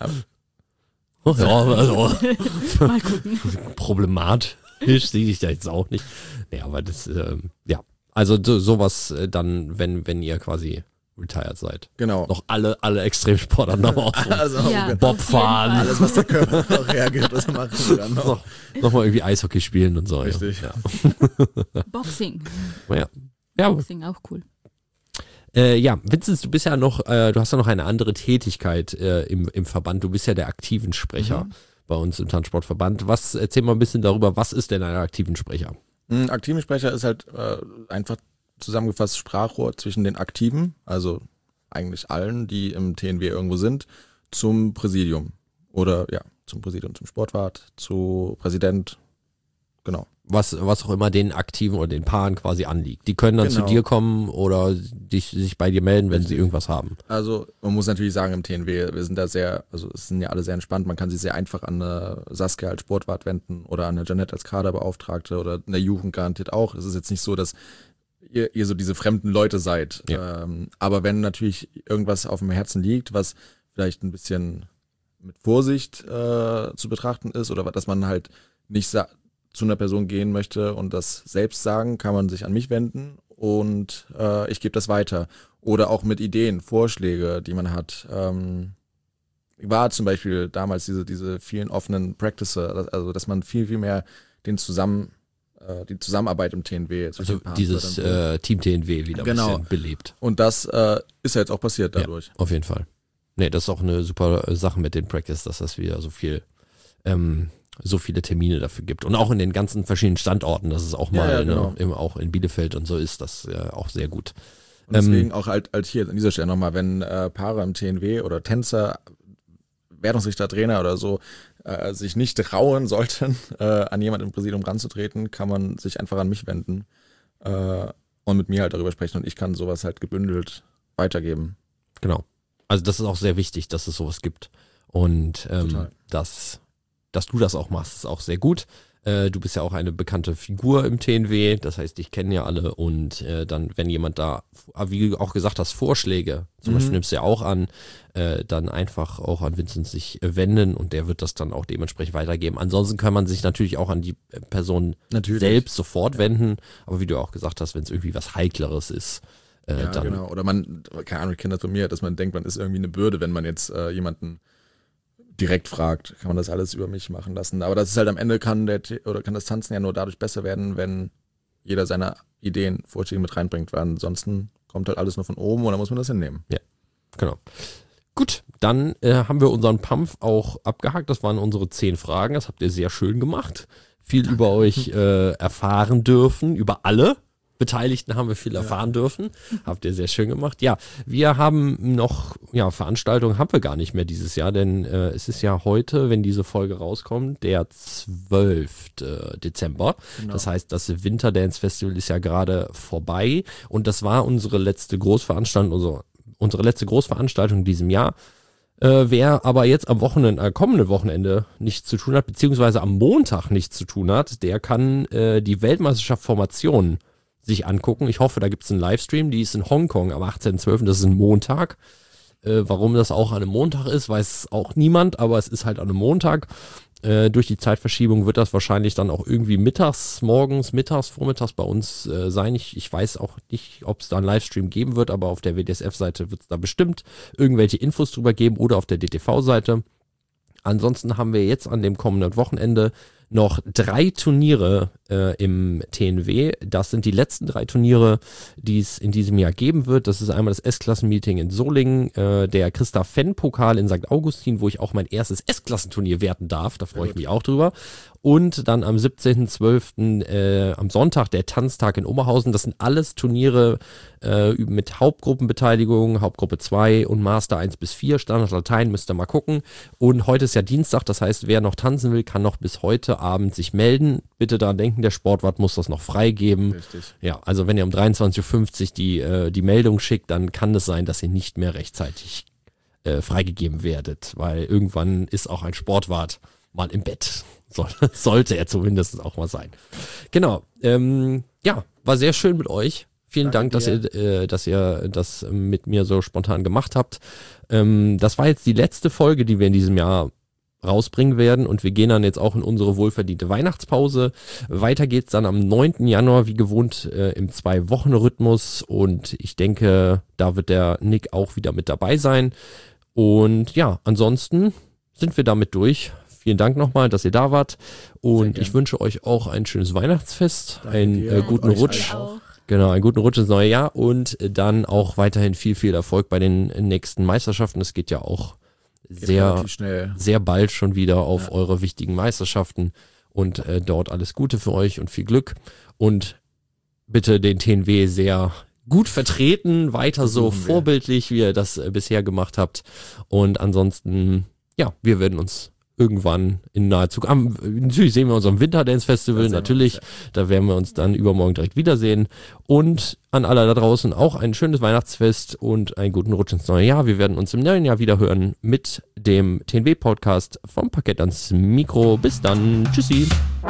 ja, also mal gucken. Problematisch sehe ich da jetzt auch nicht. Nee, aber das, also sowas dann, wenn ihr quasi retired seid. Genau. Noch alle Extremsportarten noch ausprobieren. Also Bobfahren. Alles, was der Körper noch hergibt, das machen wir dann noch. Nochmal irgendwie Eishockey spielen und so. Richtig. Ja. Boxing. Ja. Boxing auch cool. Vincent, du bist ja noch, du hast ja noch eine andere Tätigkeit im Verband. Du bist ja der aktiven Sprecher bei uns im Tanzsportverband. Erzähl mal ein bisschen darüber, was ist denn ein aktiven Sprecher? Ein aktiven Sprecher ist halt einfach zusammengefasst Sprachrohr zwischen den Aktiven, also eigentlich allen, die im TNW irgendwo sind, zum Präsidium Oder ja, zum Präsidium, zum Sportwart, zu Präsident, genau. Was auch immer den Aktiven oder den Paaren quasi anliegt. Die können dann zu dir kommen oder sich bei dir melden, wenn sie irgendwas haben. Also man muss natürlich sagen, im TNW, wir sind da sehr, also es sind ja alle sehr entspannt, man kann sich sehr einfach an eine Saskia als Sportwart wenden oder an eine Janette als Kaderbeauftragte oder in der Jugend garantiert auch. Es ist jetzt nicht so, dass ihr so diese fremden Leute seid. Ja. Aber wenn natürlich irgendwas auf dem Herzen liegt, was vielleicht ein bisschen mit Vorsicht zu betrachten ist oder dass man halt nicht zu einer Person gehen möchte und das selbst sagen, kann man sich an mich wenden und ich gebe das weiter. Oder auch mit Ideen, Vorschläge, die man hat. War zum Beispiel damals diese vielen offenen Practices, also dass man viel, viel mehr die Zusammenarbeit im TNW. Also dieses Team TNW wieder ein bisschen belebt. Und das ist ja jetzt auch passiert dadurch. Ja, auf jeden Fall. Nee, das ist auch eine super Sache mit den Practice, dass das wieder so viele Termine dafür gibt. Und auch in den ganzen verschiedenen Standorten, dass es auch mal, genau. Auch in Bielefeld und so ist, das auch sehr gut. Und deswegen auch halt hier an dieser Stelle nochmal, wenn Paare im TNW oder Tänzer, Wertungsrichter, Trainer oder so sich nicht trauen sollten, an jemanden im Präsidium ranzutreten, kann man sich einfach an mich wenden und mit mir halt darüber sprechen und ich kann sowas halt gebündelt weitergeben. Genau. Also das ist auch sehr wichtig, dass es sowas gibt. Und dass du das auch machst, ist auch sehr gut. Du bist ja auch eine bekannte Figur im TNW, das heißt, dich kennen ja alle und dann, wenn jemand da, wie du auch gesagt hast, Vorschläge, zum Beispiel nimmst du ja auch an, dann einfach auch an Vincent sich wenden und der wird das dann auch dementsprechend weitergeben. Ansonsten kann man sich natürlich auch an die Person selbst sofort wenden, aber wie du auch gesagt hast, wenn es irgendwie was Heikleres ist, ja, dann... Genau, oder man, keine Ahnung, ich kenne das von mir, dass man denkt, man ist irgendwie eine Bürde, wenn man jetzt jemanden direkt fragt, kann man das alles über mich machen lassen. Aber das ist halt am Ende kann das Tanzen ja nur dadurch besser werden, wenn jeder seine Ideen, Vorschläge mit reinbringt, weil ansonsten kommt halt alles nur von oben und dann muss man das hinnehmen. Ja, genau. Gut, dann haben wir unseren Pumpf auch abgehakt. Das waren unsere 10 Fragen. Das habt ihr sehr schön gemacht. Viel über euch erfahren dürfen, über alle Beteiligten haben wir viel erfahren dürfen. Habt ihr sehr schön gemacht. Ja, wir haben noch, Veranstaltungen haben wir gar nicht mehr dieses Jahr, denn es ist ja heute, wenn diese Folge rauskommt, der 12. Dezember. Genau. Das heißt, das Winterdance Festival ist ja gerade vorbei und das war unsere letzte Großveranstaltung, unsere letzte Großveranstaltung in diesem Jahr. Wer aber jetzt am kommenden Wochenende nichts zu tun hat, beziehungsweise am Montag nichts zu tun hat, der kann die Weltmeisterschaft Formation sich angucken. Ich hoffe, da gibt es einen Livestream, die ist in Hongkong am 18.12., das ist ein Montag. Warum das auch an einem Montag ist, weiß auch niemand, aber es ist halt an einem Montag. Durch die Zeitverschiebung wird das wahrscheinlich dann auch irgendwie morgens, mittags, vormittags bei uns sein. Ich weiß auch nicht, ob es da einen Livestream geben wird, aber auf der WDSF-Seite wird es da bestimmt irgendwelche Infos drüber geben oder auf der DTV-Seite. Ansonsten haben wir jetzt an dem kommenden Wochenende noch 3 Turniere im TNW. Das sind die letzten 3 Turniere, die es in diesem Jahr geben wird. Das ist einmal das S-Klassen-Meeting in Solingen, der Christa-Fenn-Pokal in St. Augustin, wo ich auch mein erstes S-Klassenturnier werten darf. Da freue ich mich auch drüber. Und dann am 17.12. Am Sonntag der Tanztag in Oberhausen. Das sind alles Turniere mit Hauptgruppenbeteiligung, Hauptgruppe 2 und Master 1 bis 4. Standard Latein müsst ihr mal gucken. Und heute ist ja Dienstag, das heißt, wer noch tanzen will, kann noch bis heute Abend sich melden. Bitte daran denken, der Sportwart muss das noch freigeben. Richtig. Ja, also wenn ihr um 23.50 Uhr die Meldung schickt, dann kann es sein, dass ihr nicht mehr rechtzeitig freigegeben werdet, weil irgendwann ist auch ein Sportwart mal im Bett. Sollte er zumindest auch mal sein. Genau. War sehr schön mit euch. Vielen Dank, dass ihr das mit mir so spontan gemacht habt. Das war jetzt die letzte Folge, die wir in diesem Jahr rausbringen werden und wir gehen dann jetzt auch in unsere wohlverdiente Weihnachtspause. Weiter geht's dann am 9. Januar, wie gewohnt, im 2-Wochen-Rhythmus und ich denke, da wird der Nick auch wieder mit dabei sein. Und ja, ansonsten sind wir damit durch. Vielen Dank nochmal, dass ihr da wart und ich wünsche euch auch ein schönes Weihnachtsfest, einen guten Rutsch. Genau, einen guten Rutsch ins neue Jahr und dann auch weiterhin viel, viel Erfolg bei den nächsten Meisterschaften. Es geht ja auch sehr bald schon wieder auf eure wichtigen Meisterschaften und dort alles Gute für euch und viel Glück und bitte den TNW sehr gut vertreten, weiter so vorbildlich, wie ihr das bisher gemacht habt und ansonsten ja, wir werden uns irgendwann in naher Zukunft, natürlich sehen wir uns am Winterdance-Festival, natürlich, da werden wir uns dann übermorgen direkt wiedersehen und an alle da draußen auch ein schönes Weihnachtsfest und einen guten Rutsch ins neue Jahr. Wir werden uns im neuen Jahr wieder hören mit dem TNW-Podcast vom Parkett ans Mikro. Bis dann, tschüssi.